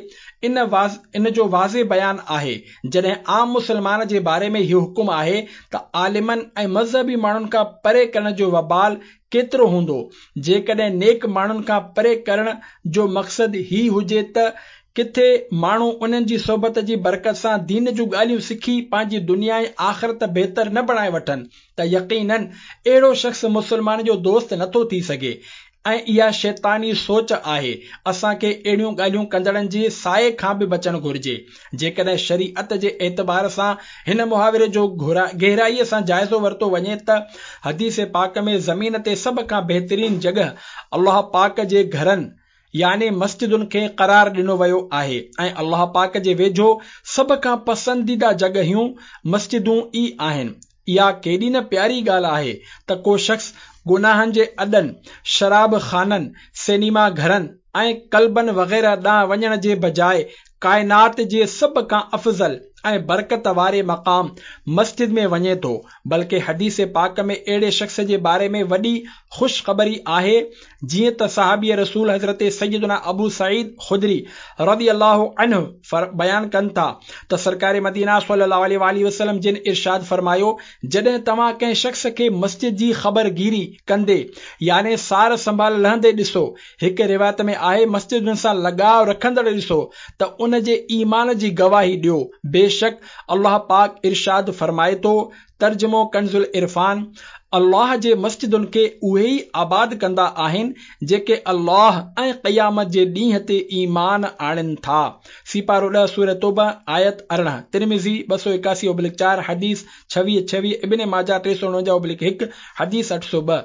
इन जो वाज़े बयान आहे। जॾहिं आम मुसलमान जे बारे में इहो हुकुम आहे त आलिमनि ऐं मज़हबी माण्हुनि खां परे करण जो वबाल केतिरो हूंदो। जेकॾहिं नेक माण्हुनि खां परे करण जो मक़सदु ही हुजे त किथे माण्हू उन्हनि जी सोबत जी बरकत सां दीन जूं ॻाल्हियूं सिखी पंहिंजी दुनिया ऐं आख़िरत बहितर न बणाए वठनि त यकीनन अहिड़ो शख़्स मुसलमान जो दोस्त नथो थी सघे ऐं इहा शैतानी सोच आहे। असांखे अहिड़ियूं ॻाल्हियूं कंदड़नि जे साए खां बि बचणु घुर्जे। जेकॾहिं शरीअत जे एतबार सां हिन मुहावरे जो गहराईअ सां जाइज़ो वरितो वञे त हदीस पाक में ज़मीन ते सभ खां बहितरीन जॻह अल्लाह पाक जे घरनि यानी मस्जिदुनि खे क़रार ॾिनो वियो आहे ऐं अल्लाह पाक जे वेझो सभ खां पसंदीदा जॻहियूं मस्जिदूं ई आहिनि। इहा केॾी न प्यारी ॻाल्हि आहे त को शख़्स गुनाहनि जे अॾनि, शराब खाननि, सिनेमा घरनि ऐं क्लबनि वग़ैरह ॾांहुं वञण जे बजाए काइनात जे सभ खां अफ़ज़ल ऐं बरकत वारे मक़ाम मस्जिद में वञे थो। बल्कि हदीस पाक में अहिड़े शख़्स जे बारे में वॾी ख़ुशख़बरी आहे जीअं त सहाबी रसूल हज़रत सैयदना अबू सईद खुदरी रज़ी अल्लाह अन्हु बयान कनि था त सरकार मदीना सल्लल्लाहु अलैहि वसल्लम जिन इरशाद फरमायो, जॾहिं तव्हां कंहिं शख़्स खे मस्जिद जी ख़बरगिरी कंदे यानी सार संभाल लहंदे ॾिसो, हिकु रिवायत में आहे मस्जिदुनि सां लगाव रखंदड़ ॾिसो त उन जे ईमान जी गवाही ॾियो। बेशक अल्लाह पाक इरशाद फरमाए थो, तर्जुमो कंजुल इरफान, अल्लाह जे मस्जिदुनि खे उहे ई आबाद कंदा आहिनि जेके अल्लाह ऐं क़यामत जे ॾींहं ते ईमान आणनि था। सीपारो 10 सूरह तौबा आयत 18। तिरमिज़ी 281/4 हदीस 2626। इब्न माजा 349/1 हदीस 802।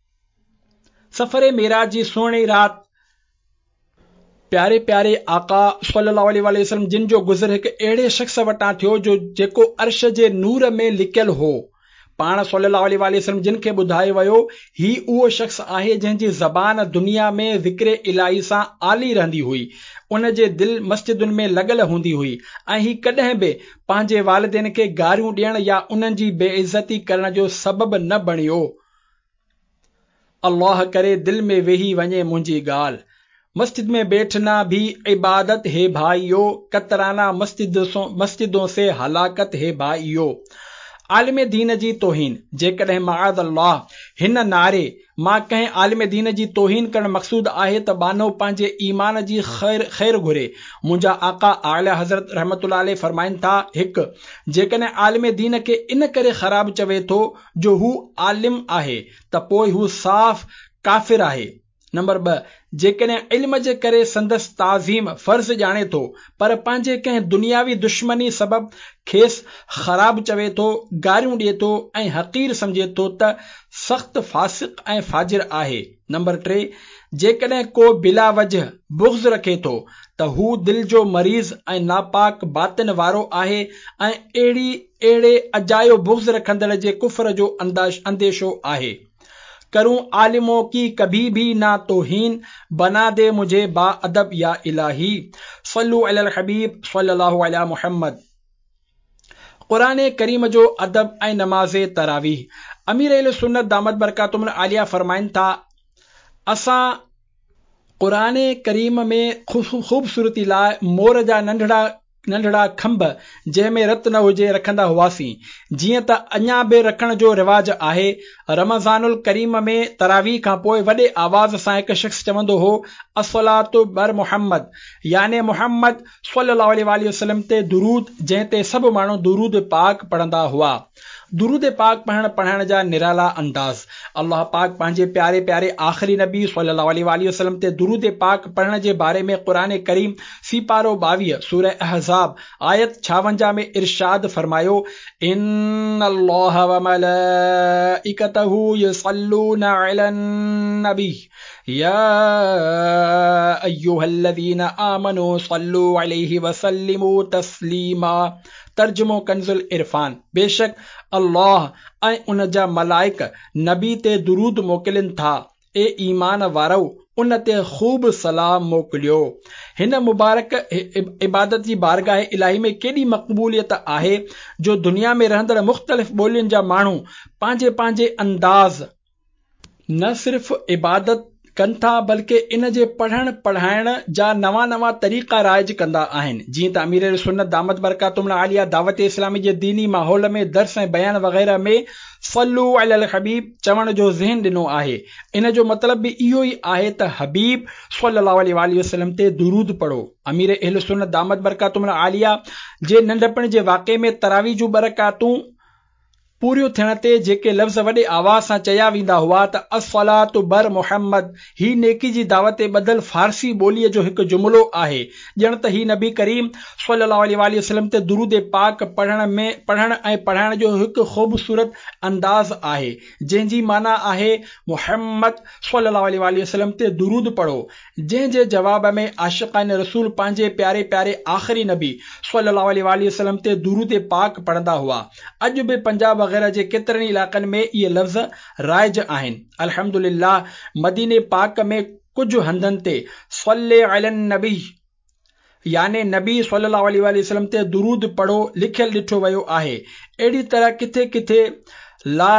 सफ़र मेराज जी सुहिणी रात प्यारे प्यारे आका सल्लल्लाहु अलैहि वसल्लम जिन जो गुज़र हिकु अहिड़े शख़्स वटां थियो जेको अर्श जे नूर में लिकियल हो। पाण सल्लल्लाहु अलैहि वसल्लम जिन खे ॿुधायो वियो ही उहो शख़्स आहे जंहिंजी ज़बान दुनिया में ज़िक्र इलाही सां आली रहंदी हुई। उन जे दिल मस्जिदुनि में लॻल हूंदी हुई ऐं ही कॾहिं बि पंहिंजे वालिदैन खे गारियूं ॾियण या उन्हनि जी बेइज़ती करण जो सबब न बणियो। अल्लाह करे दिल में वेही वञे मुंहिंजी ॻाल्हि। मस्जिद में बैठना भी इबादत है भाइयों, कतराना मस्जिदों से हलाकत है भाइयों। आलिम दीन जी तौहीन। जेकॾहिं माअज़ अल्लाह हिन नारे मां कंहिं आलिम दीन जी तौहीन करणु मक़सूद आहे त बानो पंहिंजे ईमान जी ख़ैर घुरे। मुंहिंजा आका आला हज़रत रहमतुल्लाह अलैह फरमाइनि था, हिकु, जेकॾहिं आलिम दीन खे इन करे ख़राब चवे थो जो हू आलिम आहे त पोइ हू साफ़ काफ़िर आहे। नंबर 2, जेकॾहिं इल्म जे करे संदसि ताज़ीम फ़र्ज़ ॼाणे थो पर पंहिंजे कंहिं दुनियावी दुश्मनी सबब खेसि ख़राब चवे थो, गारियूं ॾिए थो ऐं हक़ीर सम्झे थो त सख़्त फासिक ऐं फाजिर आहे। नंबर 3, जेकॾहिं को बिला वजह बुग़्ज़ रखे थो त हू दिल जो मरीज़ ऐं नापाक बातिन वारो आहे ऐं अहिड़े अजायो बुग़्ज़ रखंदड़ जे कुफ्र जो अंदेशो आहे। करूं आलिमों की कभी भी ना तौहीन, बना दे मुझे बाअदब या इलाही। सल्लु अलल हबीब सल्लल्लाहु अलैहि मुहम्मद। क़ुरान करीम जो अदब ऐं नमाज़ तरावीह। अमीर अहले सुन्नत दामत बरकातुहुल आलिया फरमाइनि था, असां क़ुरान करीम में ख़ूबसूरती लाइ मोर जा नंढड़ा खंभ जंहिंमें रत न हुजे रखंदा हुआसीं, जीअं त अञा बि रखण जो रिवाज आहे। रमज़ानुल करीम में तरावीह खां पोइ वॾे आवाज़ सां हिकु शख़्स चवंदो हो, अस्सलातु बर मुहम्मद, याने मुहम्मद सल्लल्लाहु अलैहि वसल्लम ते दुरूद, जंहिं ते सभु माण्हू दुरूद पाक पढ़ंदा हुआ। दुरूद पाक पढ़ाइण जा निराला अंदाज़। अल्लाह पाक पंहिंजे प्यारे प्यारे आख़िरी नबी सल्लल्लाहु अलैहि वसल्लम ते दुरूद पाक पढ़ण जे बारे में क़ुरान करीम सीपारो 22 सूरह अहज़ाब आयत 56 में इरशाद फरमायो, इन्नल्लाह व मलाइकतहु युसल्लूना अलन नबी या अय्युहल्लज़ीना आमनू सल्लू अलैहि वसल्लिमू तस्लीमा। तर्जुमो कंजुल इरफान। बेशक अल्लाह ऐं उन जा मलाइक नबी ते दुरूद मोकिलिन था। ए ईमान वारो उन ते खूब सलाम मोकिलियो। हिन मुबारक इबादत जी बारगाह इलाही में केॾी मक़बूलियत आहे जो दुनिया में रहंदड़ मुख़्तलिफ़ ॿोलियुनि जा माण्हू पंहिंजे पंहिंजे अंदाज़ न सिर्फ़ इबादत कनि था बल्कि इन जे पढ़ण पढ़ाइण जा नवां नवां तरीक़ा राइज कंदा आहिनि। जीअं त अमीर सुन्नत दामत बरकातुहुल आलिया दावत इस्लामी जे दीनी माहौल में दर्स ऐं बयान वग़ैरह में सल्लू अलल हबीब चवण जो ज़हन ॾिनो आहे। इन जो मतिलब भी इहो ई आहे त हबीब सल्लल्लाहु अलैहि वसल्लम ते दुरूद पढ़ो। अमीर अहल सुन्नत दामत बरकातुहुल आलिया जे नंढपण जे वाक़े में तरावी जूं बरकातूं पूरियूं थियण ते जेके लफ़्ज़ वॾे आवाज़ सां चया वेंदा हुआ त अस्सलातु बर मुहम्मद ही नेकी जी दावत ते ॿधल फारसी ॿोलीअ जो हिकु जुमिलो आहे। ॼण त ही नबी करीम सल्लल्लाहु अलैहि वसल्लम ते दुरूद पाक पढ़ण ऐं पढ़ाइण जो हिकु ख़ूबसूरत अंदाज़ आहे जंहिंजी माना आहे मुहम्मद सल्लल्लाहु अलैहि वसल्लम ते दुरूद पढ़ो। जंहिं जे जवाब में आशिक़ान रसूल पंहिंजे प्यारे प्यारे आख़िरी नबी सल्लल्लाहु अलैहि वसल्लम ते दुरूद पाक पढ़ंदा हुआ। अॼु बि पंजाब वग़ैरह जे केतिरनि इलाक़नि में इहे लफ़्ज़ राइज आहिनि। अल्हम्दुलिल्लाह मदीने पाक में कुझु हंधनि ते सल्ले अलन नबी याने नबी सल्लल्लाहु अलैहि वसल्लम ते दुरूद पढ़ो लिखियल ॾिठो वियो आहे। अहिड़ी तरह किथे किथे ला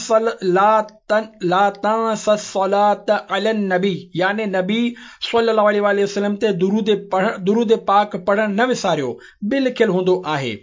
तंसलात अलन नबी याने नबी सल्लल्लाहु अलैहि वसल्लम ते दुरूद पाक पढ़ण न विसारियो बि लिखियल हूंदो आहे।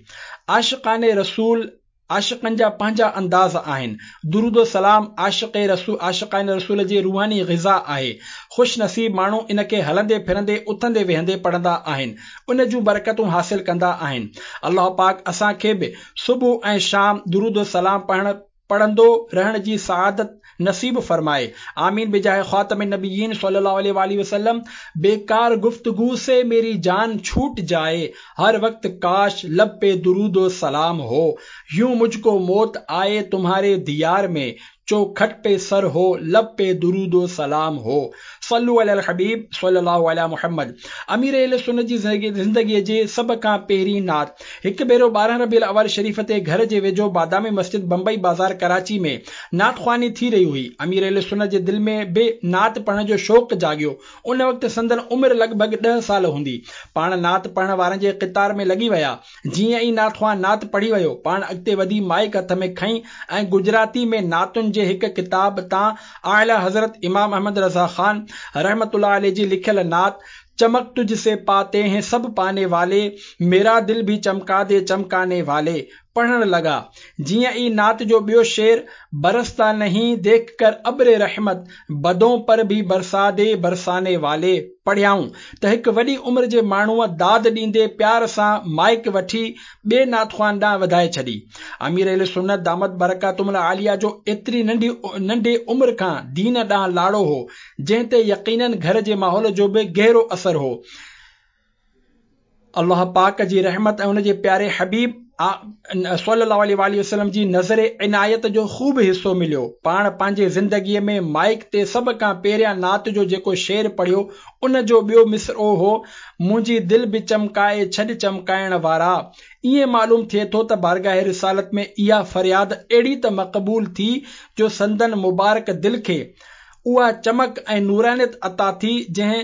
आशिक़नि जा पंहिंजा अंदाज़ आहिनि। दुरूद सलाम आशिक़ान रसूल जी रूहानी ग़िज़ा आहे। ख़ुश नसीब माण्हू इन खे हलंदे फिरंदे उथंदे वेहंदे पढ़ंदा आहिनि, उन जूं बरकतूं हासिल कंदा आहिनि। अल्लाह पाक असांखे बि सुबुह ऐं शाम दुरूद सलाम पढ़ंदो रहण जी सआदत नसीब फरमाए। आमीन बिजाह ख़ातमिन नबिय्यीन सल्लल्लाहु अलैहि वसल्लम। बेकार गुफ्तगू से मेरी जान छूट जाए, हर वक्त काश लब पे दुरूद सलाम हो। यूं मुझको मौत आए तुम्हारे दियार में, चौखट पे सर हो लब पे दुरूद सलाम हो। सल्लू अलल हबीब सल्लल्लाहु अलैहि मुहम्मद। अमीर अहल सुन्नत जी ज़िंदगीअ जे सभ खां पहिरीं नात हिकु भेरो 12 रबीउल अव्वल शरीफ़ ते घर जे वेझो बादामी मस्जिद बम्बई बाज़ार कराची में नात ख़्वानी थी रही हुई। अमीर अहल सुन्नत जे दिल में बि नात पढ़ण जो शौक़ जाॻियो। उन वक़्तु संदन उमिरि लॻभॻि 10 साल हूंदी। पाण नात पढ़ण वारनि जे क़तार में लॻी विया। जीअं ई नात ख़्वान नात पढ़ी वियो, पाण अॻिते वधी माइक हथ में खईं ऐं गुजराती में नातुनि जे हिकु किताब तां आला हज़रत इमाम अहमद रज़ा ख़ान रहमतुल्लाह अलैहि जी लिखियल नात चमक तुझसे पाते हैं सब पाने वाले, मेरा दिल भी चमका दे चमकाने वाले पढ़ण लगा। जीअं ई नात जो ॿियो शेर बरसता नहीं देख कर अब्रे रहमत, बदों पर भी बरसा दे बरसाने वाले पढ़ियाऊं त हिकु वॾी उमिरि जे माण्हूअ दाद ॾींदे प्यार सां माइक वठी ॿिए नात ख़्वान ॾांहुं वधाए छॾी। अमीर अहल सुन्नत दामत बरकातुहुल आलिया जो एतिरी नंढी उमिरि खां दीन ॾांहुं लाड़ो हो, जंहिं ते यकीनन घर जे माहौल जो बि गहरो असर हो। अल्लाह पाक जी रहमत ऐं उन जे प्यारे हबीब सल्लल्लाहु अलैहि वसल्लम जी नज़र इनायत जो ख़ूब हिस्सो मिलियो। पाण पंहिंजे ज़िंदगीअ में माइक ते सभ खां पहिरियां नात जो जेको शेर पढ़ियो, उन जो ॿियो मिसरो हो, मुंहिंजी दिल बि चमकाए छॾ चमकाइण वारा। ईअं मालूम थिए थो त बारगाह रिसालत में इहा फरियाद अहिड़ी त मक़बूल थी जो संदन मुबारक दिल खे उहा चमक ऐं नूरानियत अता थी जंहिं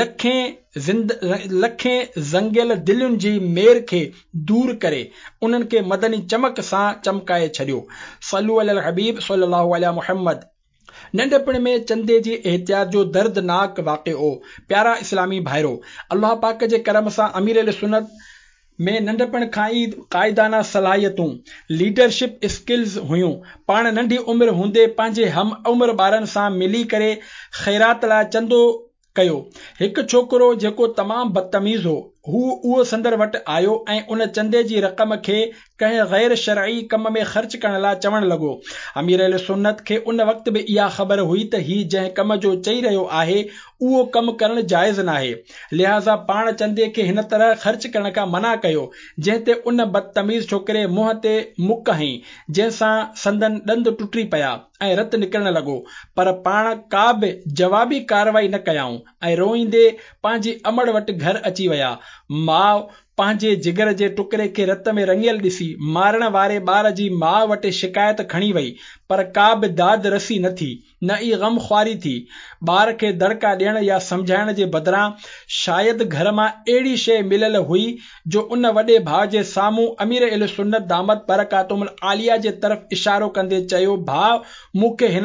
लखें ज़ंगियल दिलुनि जी मेर खे दूर करे उन्हनि खे मदनी चमक सां चमकाए छॾियो। सल्लू अलल हबीब सल्लल्लाहु अलैहि मुहम्मद। नंढपण में चंदे जी एहतियात जो दर्दनाक वाक़िओ। प्यारा इस्लामी भाइरो, अल्लाह पाक जे करम सां अमीर अहल सुन्नत में नंढपण खां ई क़ाइदाना सलाहियतूं लीडरशिप स्किल्स हुयूं। पाण नंढी उमिरि हूंदे पंहिंजे हम उमिरि ॿारनि सां मिली करे ख़ैरात लाइ चंदो कयो। हिकु छोकिरो जेको तमामु बदतमीज़ हो, हू उहो संदर वटि आयो ऐं उन चंदे जी रक़म खे कंहिं गैर शरई कम में ख़र्च करण लाइ चवणु लॻो। अमीर अहले सुन्नत खे उन वक़्त बि इहा ख़बर हुई त हीउ जंहिं कम जो चई रहियो आहे उहो कमु करणु जाइज़ नाहे, लिहाज़ा पाण चंदे खे हिन तरह ख़र्च करण खां मना कयो, जंहिं ते उन बदतमीज़ छोकिरे मुंहं ते मुक हईं, जंहिंसां संदन ॾंद टुटी पिया ऐं रतु निकिरणु लॻो, पर पाण का बि जवाबी कार्रवाई न कयाऊं ऐं रोईंदे पंहिंजी अमड़ वटि घर अची विया। माउ पंहिंजे जिगर जे टुकड़े खे रत में रंगियल ॾिसी मारण वारे ॿार जी माउ वटि शिकायत खणी वई, पर का बि दाद रसी न थी, न ई ग़म ख्वारी थी। ॿार खे दड़का ॾियण या सम्झाइण जे बदिरां शायदि घर मां अहिड़ी शइ मिलियल हुई जो उन वॾे भाउ जे साम्हूं अमीर अहले सुन्नत दामत बरकातुहुल आलिया जे तरफ़ इशारो कंदे चयो, भाउ मूंखे हिन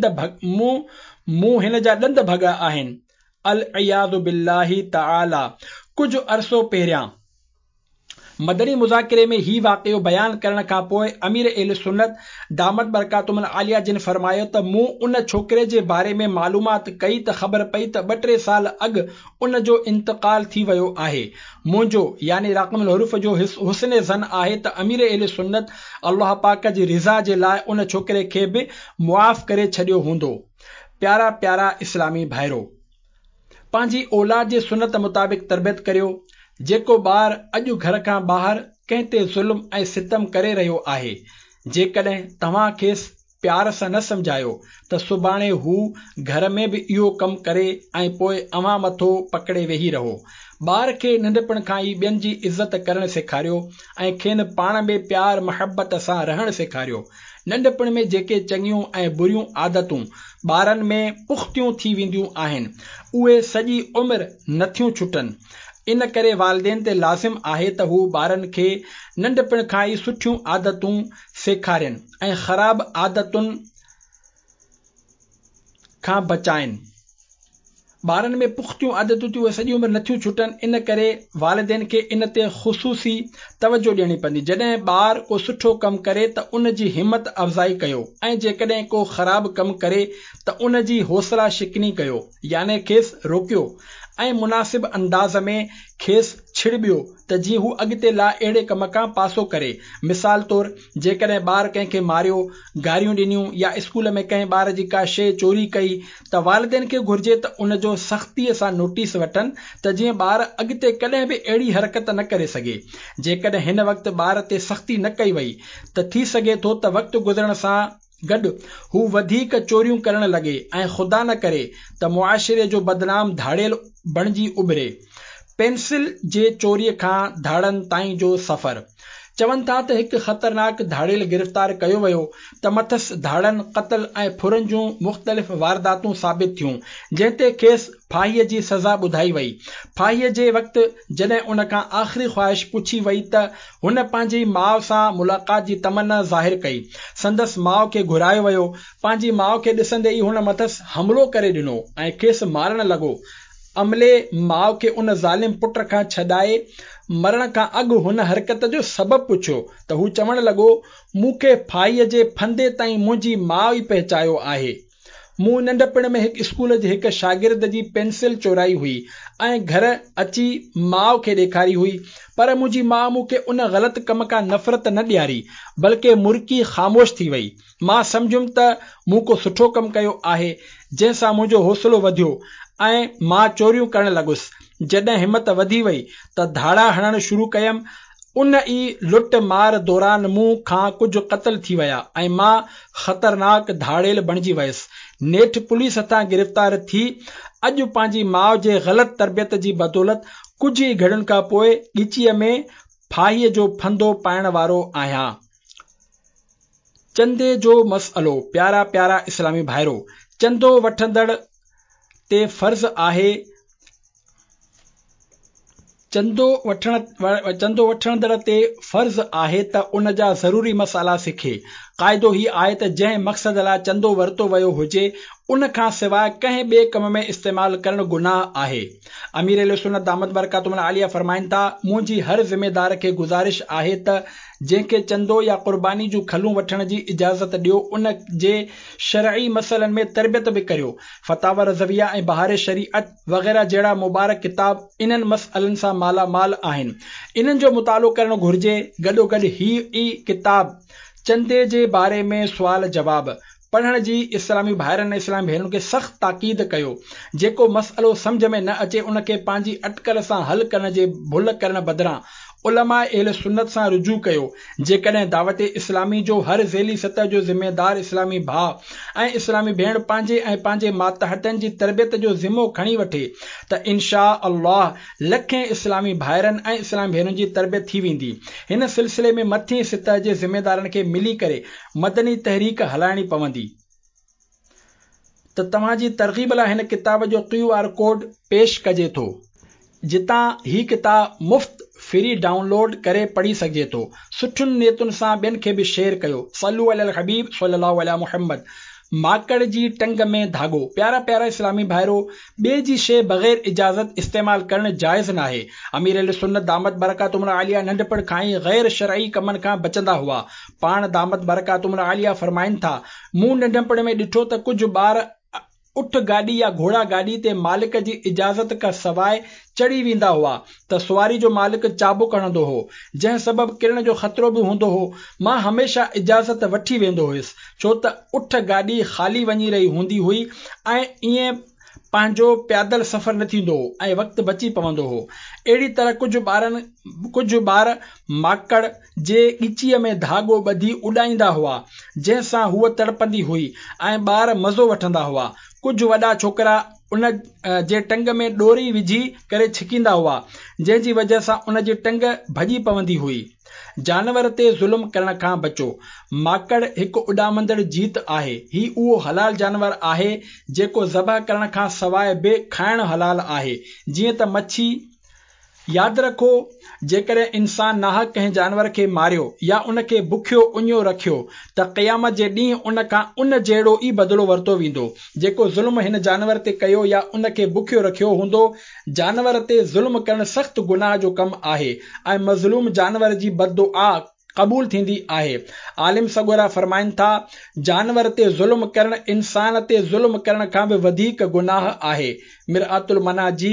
जा ॾंद भॻा आहिनि। अल इयाज़ु बिल्लाहि तआला। कुझु अरसो पहिरियां मदनी मुज़ाकिरे में ही वाक़ियो बयान करण खां पोइ अमीर अहले सुन्नत दामत बरकातुहुल आलिया जिन फरमायो त मूं उन छोकिरे जे बारे में मालूमात कई त ख़बर पई त 2-3 साल अॻु उन जो इंतकाल थी वियो आहे। मुंहिंजो यानी राक़िमुल हुरूफ जो हुस्न ज़न आहे त अमीर अहले सुन्नत अल्लाह पाक जी रिज़ा जे लाइ उन छोकिरे खे बि मुआफ़ करे छॾियो हूंदो। प्यारा प्यारा इस्लामी भाइरो, पंहिंजी औलाद जे सुन्नत मुताबिक़ तरबियत करियो। जेको ॿार अॼु घर खां ॿाहिरि कंहिं ते ज़ुल्म ऐं सितम करे रहियो आहे, जेकॾहिं तव्हां खेसि प्यार सां न सम्झायो त सुभाणे हू घर में बि इहो कमु करे ऐं पोइ अव्हां मथो पकड़े वेही रहो। ॿार खे नंढपण खां ई ॿियनि जी इज़त करणु सेखारियो ऐं खेनि पाण में प्यार मुहबत सां रहणु सेखारियो। नंढपण में जेके चङियूं ऐं बुरियूं आदतूं ॿारनि में पुख़्तियूं थी वेंदियूं आहिनि, उहे सॼी उमिरि नथियूं छुटनि। इन करे वालिदेन ते लाज़िम आहे त हू ॿारनि खे नंढपण खां ई सुठियूं आदतूं सेखारियनि ऐं ख़राब आदतुनि खां बचाइनि। ॿारनि में पुख़्तियूं आदतूं थियूं उहे सॼी उमिरि नथियूं छुटनि, इन करे वालिदेन खे इन ते ख़ुसूसी तवजो ॾियणी पवंदी। जॾहिं ॿारु को सुठो कमु करे त उन जी हिमत अफ़ज़ाई कयो ऐं जेकॾहिं को ख़राबु कमु करे त उन जी हौसला शिकनी कयो, यानी खेसि रोकियो ऐं मुनासिब अंदाज़ में खेसि छिड़बियो त जीअं हू अॻिते लाइ अहिड़े कम खां पासो करे। मिसाल तौर, जेकॾहिं ॿार कंहिंखे मारियो, गारियूं ॾिनियूं या स्कूल में कंहिं ॿार जी का शइ चोरी कई त वालिदेन खे घुर्जे त उन जो सख़्तीअ सां नोटिस वठनि त जीअं ॿार अॻिते कॾहिं बि अहिड़ी हरकत न करे सघे। जेकॾहिं हिन वक़्तु ॿार ते सख़्ती न कई वई त थी सघे थो त वक़्तु गुज़रण सां गॾु हू वधीक चोरियूं करणु लॻे ऐं ख़ुदा न करे त मुआशिरे जो बदनाम धाड़ेल बणिजी उभिरे। पेंसिल जे चोरीअ खां धाड़नि ताईं जो सफ़र। चवनि था त हिकु ख़तरनाक धाड़ेल गिरफ़्तार कयो वियो त मथसि धाड़नि, क़त्ल ऐं फुरनि जूं मुख़्तलिफ़ वारदातूं साबित थियूं, जंहिं ते खेसि फाहीअ जी सज़ा ॿुधाई वई। फाहीअ जे वक़्तु जॾहिं उन खां आख़िरी ख़्वाहिश पुछी वई त हुन पंहिंजी माउ सां मुलाक़ात जी तमन्ना ज़ाहिर कई। संदसि माउ खे घुरायो वियो। पंहिंजी माउ खे ॾिसंदे ई हुन मथसि हमलो करे ॾिनो ऐं खेसि मारणु लॻो। अमले माउ खे उन ज़ालिम पुट खां छॾाए मरण खां अॻु हुन हरकत जो सबबु पुछियो त हू चवणु लॻो, मूंखे फाहीअ जे फंदे ताईं मुंहिंजी माउ ई पहुचायो आहे। मूं नंढपण में हिकु स्कूल जे हिकु शागिर्द जी पेंसिल चोराई हुई ऐं घर अची माउ खे ॾेखारी हुई, पर मुंहिंजी माउ मूंखे उन ग़लति कम खां नफ़रत न ॾियारी, बल्कि मुर्की ख़ामोश थी वई। मां सम्झुमि त मूं को सुठो कमु कयो आहे, जंहिंसां मुंहिंजो हौसलो वधियो ऐं मां चोरियूं करणु लॻुसि। जॾहिं हिमत वधी वई त धाड़ा हणणु शुरू कयमि। उन ई लुट मार दौरान मूं खां कुझु क़त्ल थी विया ऐं मां ख़तरनाक धाड़ेल बणिजी वियसि। नेठि पुलिस हथां गिरफ़्तार थी अॼु पंहिंजी माउ जे ग़लति तरबियत जी बदौलत कुझु ई घड़ियुनि खां पोइ ॻिचीअ में फाहीअ जो फंदो पाइण वारो आहियां। चंदे जो मसइलो। प्यारा प्यारा इस्लामी भाइरो, चंदो वठंदड़ ते फ़र्ज़ आहे चंदो वठंदड़ ते फ़र्ज़ आहे त उन जा ज़रूरी मसाला सिखे, क़ाइदो ही आहे त जंहिं मक़सद लाइ चंदो वरितो वियो हुजे उन खां सवाइ कंहिं ॿिए कम में इस्तेमालु करणु गुनाह आहे। अमीर अहले सुन्नत दामत बरकातुहुल आलिया फरमाइनि था, मुंहिंजी हर ज़िमेदार खे गुज़ारिश आहे त जंहिंखे चंदो या क़ुर्बानी जूं खलूं वठण जी इजाज़त ॾियो उन जे शरई मसइलनि में तरबियत बि करियो। फतावा रज़विया ऐं बहार शरीअत वग़ैरह जहिड़ा मुबारक किताब इन्हनि मसइलनि सां मालामाल आहिनि। इन्हनि जो मुतालो करणु घुर्जे। गॾोगॾु ई किताब चंदे जे बारे में सुवाल जवाब पढ़ण जी इस्लामी भाइरनि ऐं इस्लामी भेनरुनि खे सख़्त ताक़ीद कयो। जेको मसइलो सम्झ में न अचे उनखे पंहिंजी अटकल सां हल करण जे भुल करण बदिरां उलमा अहले सुन्नत सां रुजू कयो। जेकॾहिं दावत इस्लामी जो हर ज़ेली सतह जो ज़िम्मेदार इस्लामी भाउ ऐं इस्लामी भेण पंहिंजे ऐं पंहिंजे मातहतनि जी तरबियत जो ज़िम्मो खणी वठे त इनशा अल्लाह लखें इस्लामी भाइरनि ऐं इस्लामी भेनरुनि जी तरबियत थी वेंदी। हिन सिलसिले में मथे सतह जे ज़िम्मेदारनि खे मिली करे मदनी तहरीक हलाइणी पवंदी। त तव्हांजी तरग़ीब लाइ हिन किताब जो QR कोड पेश कजे थो, जितां ही किताब मुफ़्त फ्री डाउनलोड करे पढ़ी सघिजे थो। सुठियुनि नियतुनि सां ॿियनि खे बि शेयर कयो। सल्लू अलल हबीब सल्लल्लाहु अलैहि मुहम्मद। माकड़ जी टंग में धागो। प्यारा प्यारा इस्लामी भाइरो, ॿिए जी शइ बग़ैर इजाज़त इस्तेमाल करणु जाइज़ न आहे। अमीर अहले सुन्नत दामत बरकातुहुल आलिया नंढपण खां ई गैर शरई कमनि खां बचंदा हुआ। पाण दामत बरकातुहुल आलिया फरमाइनि था, मूं नंढपण में ॾिठो त कुझु ॿार उठ गाॾी या घोड़ा गाॾी ते मालिक जी इजाज़त खां सवाइ चढ़ी वेंदा हुआ त सुवारी जो मालिक चाबुक हणंदो हो, जंहिं सबबु किरण जो ख़तरो बि हूंदो हो। मां हमेशह इजाज़त वठी वेंदो हुयुसि, छो त उठ गाॾी ख़ाली वञी रही हूंदी हुई ऐं ईअं पंहिंजो पैदल सफ़र न थींदो हो ऐं वक़्तु बची पवंदो हो। अहिड़ी तरह कुझु ॿार माकड़ जे ॻिचीअ में धाॻो ॿधी उॾाईंदा हुआ, जंहिंसां हूअ तड़पंदी हुई ऐं ॿार मज़ो वठंदा हुआ। कुझु वॾा छोकिरा उन जे टंग में ॾोरी विझी करे छिकींदा हुआ, जंहिंजी वजह सां उन जी टंग भॼी पवंदी हुई। जानवर ते ज़ुल्म करण खां बचो। माकड़ हिकु उॾामंदड़ जीत आहे। ही उहो हलाल जानवर आहे जेको ज़बह करण खां सवाइ बि खाइण हलाल आहे, जीअं त मच्छी। यादि रखो, जेकॾहिं इंसान नाहक कंहिं जानवर खे मारियो या उनखे बुखियो उञो रखियो त क़यामत जे ॾींहुं उन खां उन जहिड़ो ई बदिलो वरितो वेंदो जेको ज़ुल्म हिन जानवर ते कयो या उनखे बुखियो रखियो हूंदो। जानवर ते ज़ुल्म करणु सख़्त गुनाह जो कमु आहे ऐं मज़लूम जानवर जी बददुआ क़बूल थींदी आहे। आलिम सगोरा फरमाइनि था, जानवर ते ज़ुल्म करणु इंसान ते ज़ुल्म करण खां बि वधीक गुनाह आहे। मिरआतुल मनाजी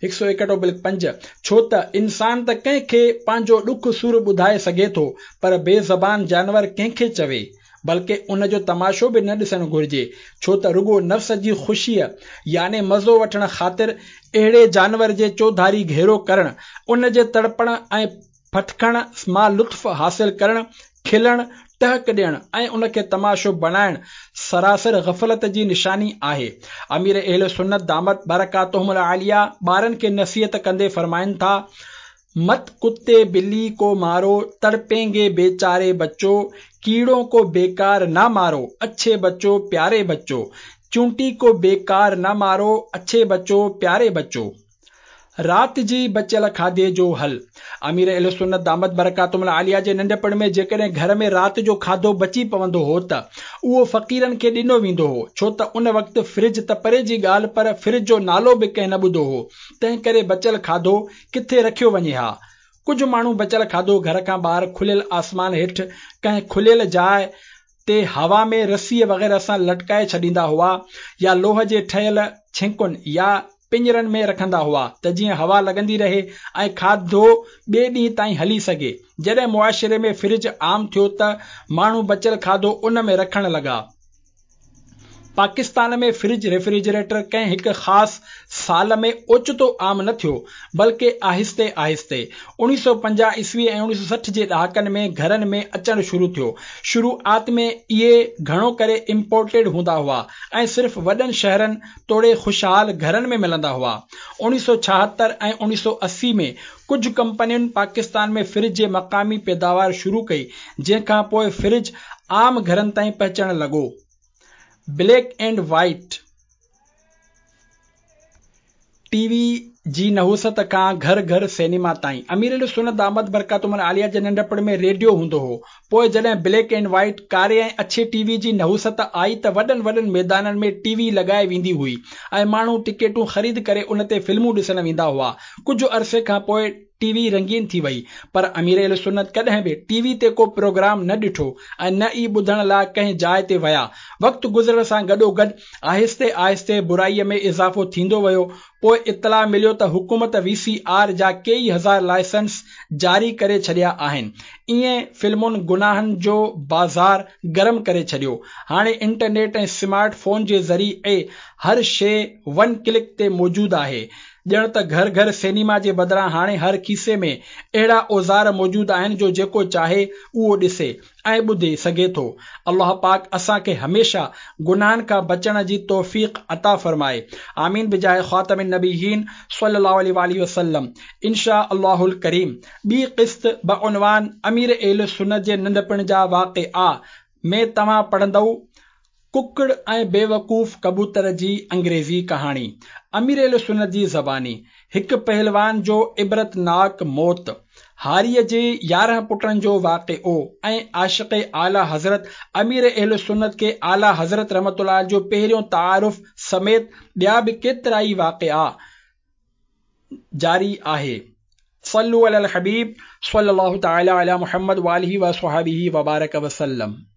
161/5। छो त इंसान त कंहिंखे पंहिंजो ॾुख सूर ॿुधाए सघे थो, पर बेज़बान जानवर कंहिंखे चवे, बल्कि उन जो तमाशो बि न ॾिसणु घुर्जे, छो त रुगो नफ़्स जी ख़ुशीअ याने मज़ो वठण ख़ातिर अहिड़े जानवर जे चौधारी घेरो करणु, उन जे तड़पण ऐं फटकण मां लुत्फ़ हासिल करणु, खिलण, टहक ॾियणु ऐं उनखे तमाशो बणाइणु सरासर गफ़लत जी निशानी आहे। अमीर अहले सुन्नत दामत बरकातुहुल आलिया ॿारनि खे नसीहत कंदे फरमाइनि था, मत कुत्ते बिल्ली को मारो, तड़पेंगे बेचारे बच्चों, कीड़ों को बेकार ना मारो, अच्छे बच्चों प्यारे बच्चों, चूंटी को बेकार ना मारो, अच्छे बच्चों प्यारे बच्चों। रात जी बचियल खाधे जो हल। अमीर अहले सुन्नत दामत बरकातुहुल आलिया जे नंढपण में जेकॾहिं घर में राति जो खाधो बची पवंदो हो त उहो फ़क़ीरनि खे ॾिनो वेंदो हो, छो त उन वक़्तु फ्रिज त परे जी ॻाल्हि, पर फ्रिज जो नालो बि कंहिं न ॿुधो हो। तंहिं करे बचियल खाधो किथे रखियो वञे हा। कुझु माण्हू बचियल खाधो घर खां ॿाहिरि खुलियल आसमान हेठि कंहिं खुलियल जाइ ते हवा में रसीअ वग़ैरह सां लटकाए छॾींदा हुआ या लोह जे ठहियल छिंकुनि या पिंजरनि में रखंदा हुआ त जीअं हवा लॻंदी रहे ऐं खाधो ॿिए ॾींहं ताईं हली सघे। जॾहिं मुआशिरे में फ्रिज आम थियो त माण्हू बचियल खाधो उन में रखण लॻा। पाकिस्तान में फ्रिज रेफ्रिजरेटर कंहिं हिकु ख़ासि साल में ओचितो आम न थियो, बल्कि आहिस्ते आहिस्ते 1950 ईस्वी ऐं 1960 जे ॾहाकनि में घरनि में अचणु शुरू थियो। शुरूआत में इहे घणो करे इम्पोर्टेड हूंदा हुआ ऐं सिर्फ़ वॾनि शहरनि तोड़े ख़ुशहाल घरनि में मिलंदा हुआ। 1976 ऐं 1980 में कुझु कंपनियुनि पाकिस्तान में फ्रिज जे मक़ामी पैदावार शुरू कई, जंहिंखां पोइ फ्रिज आम घरनि ताईं पहुचणु लॻो। ब्लैक एंड वाइट टीवी जी नहुसत खां घर घर सिनेमा ताईं। अमीर सुन्नत दामद बरकातुहुल आलिया जे नंढपण में रेडियो हूंदो हो। पोइ जॾहिं ब्लैक एंड व्हाइट कारे ऐं अछे टीवी जी नहुसत आई त वॾनि वॾनि मैदाननि में टीवी लॻाए वेंदी हुई ऐं माण्हू टिकेटूं ख़रीद करे उन ते फिल्मूं ॾिसण वेंदा हुआ। कुझु अरसे खां पोइ टीवी रंगीन थी वई, पर अमीर सुन्नत कॾहिं बि टीवी ते को प्रोग्राम न ॾिठो ऐं न ई ॿुधण लाइ कंहिं जाइ ते विया। वक़्तु गुज़रण सां गॾोगॾु आहिस्ते आहिस्ते बुराईअ में इज़ाफ़ो थींदो वियो। पोइ इतला मिलियो त हुकूमत VCR जा कई हज़ार लाइसेंस जारी करे छॾिया आहिनि। ईअं फिल्मुनि गुनाहनि जो बाज़ार गरम करे छॾियो। हाणे इंटरनेट ऐं स्मार्ट फोन जे ज़रिए हर शइ वन क्लिक ते मौजूदु आहे। ॼण त घर घर सिनेमा जे बदिरां हाणे हर खीसे में अहिड़ा औज़ार मौजूदु आहिनि जो जेको चाहे उहो ॾिसे ऐं ॿुधे सघे थो। अल्लाह पाक असांखे हमेशह गुनाहनि खां बचण जी तौफ़ीक़ अता फ़रमाए। आमीन बिजाए ख़ातमिन नबीयीन सल्लल्लाहु अलैहि वसल्लम। इंशा अल्लाहुल करीम ॿी क़िस्त बउनवान अमीर अहले सुन्नत जे नंढपण जा वाक़िआ में तव्हां पढ़ंदव कुकड़ ऐं बेवकूफ़ कबूतर जी अंग्रेज़ी कहाणी। अमीर अहले सुन्नत जी ज़बानी। हिकु पहलवान जो इबरतनाक मौत, हारीअ जे 11 पुटनि जो वाक़िओ ऐं आशिक़ आला हज़रत अमीर अहले सुन्नत के आला हज़रत रहमतुल्लाह जो पहिरियों तारुफ़ समेत ॿिया बि केतिरा ई वाक़िआ जारी आहे। सल्लु अलल हबीब सल्लल्लाहु तआला अला मुहम्मद वालिहि व स्वहाबिहि व बारक वसल्लम।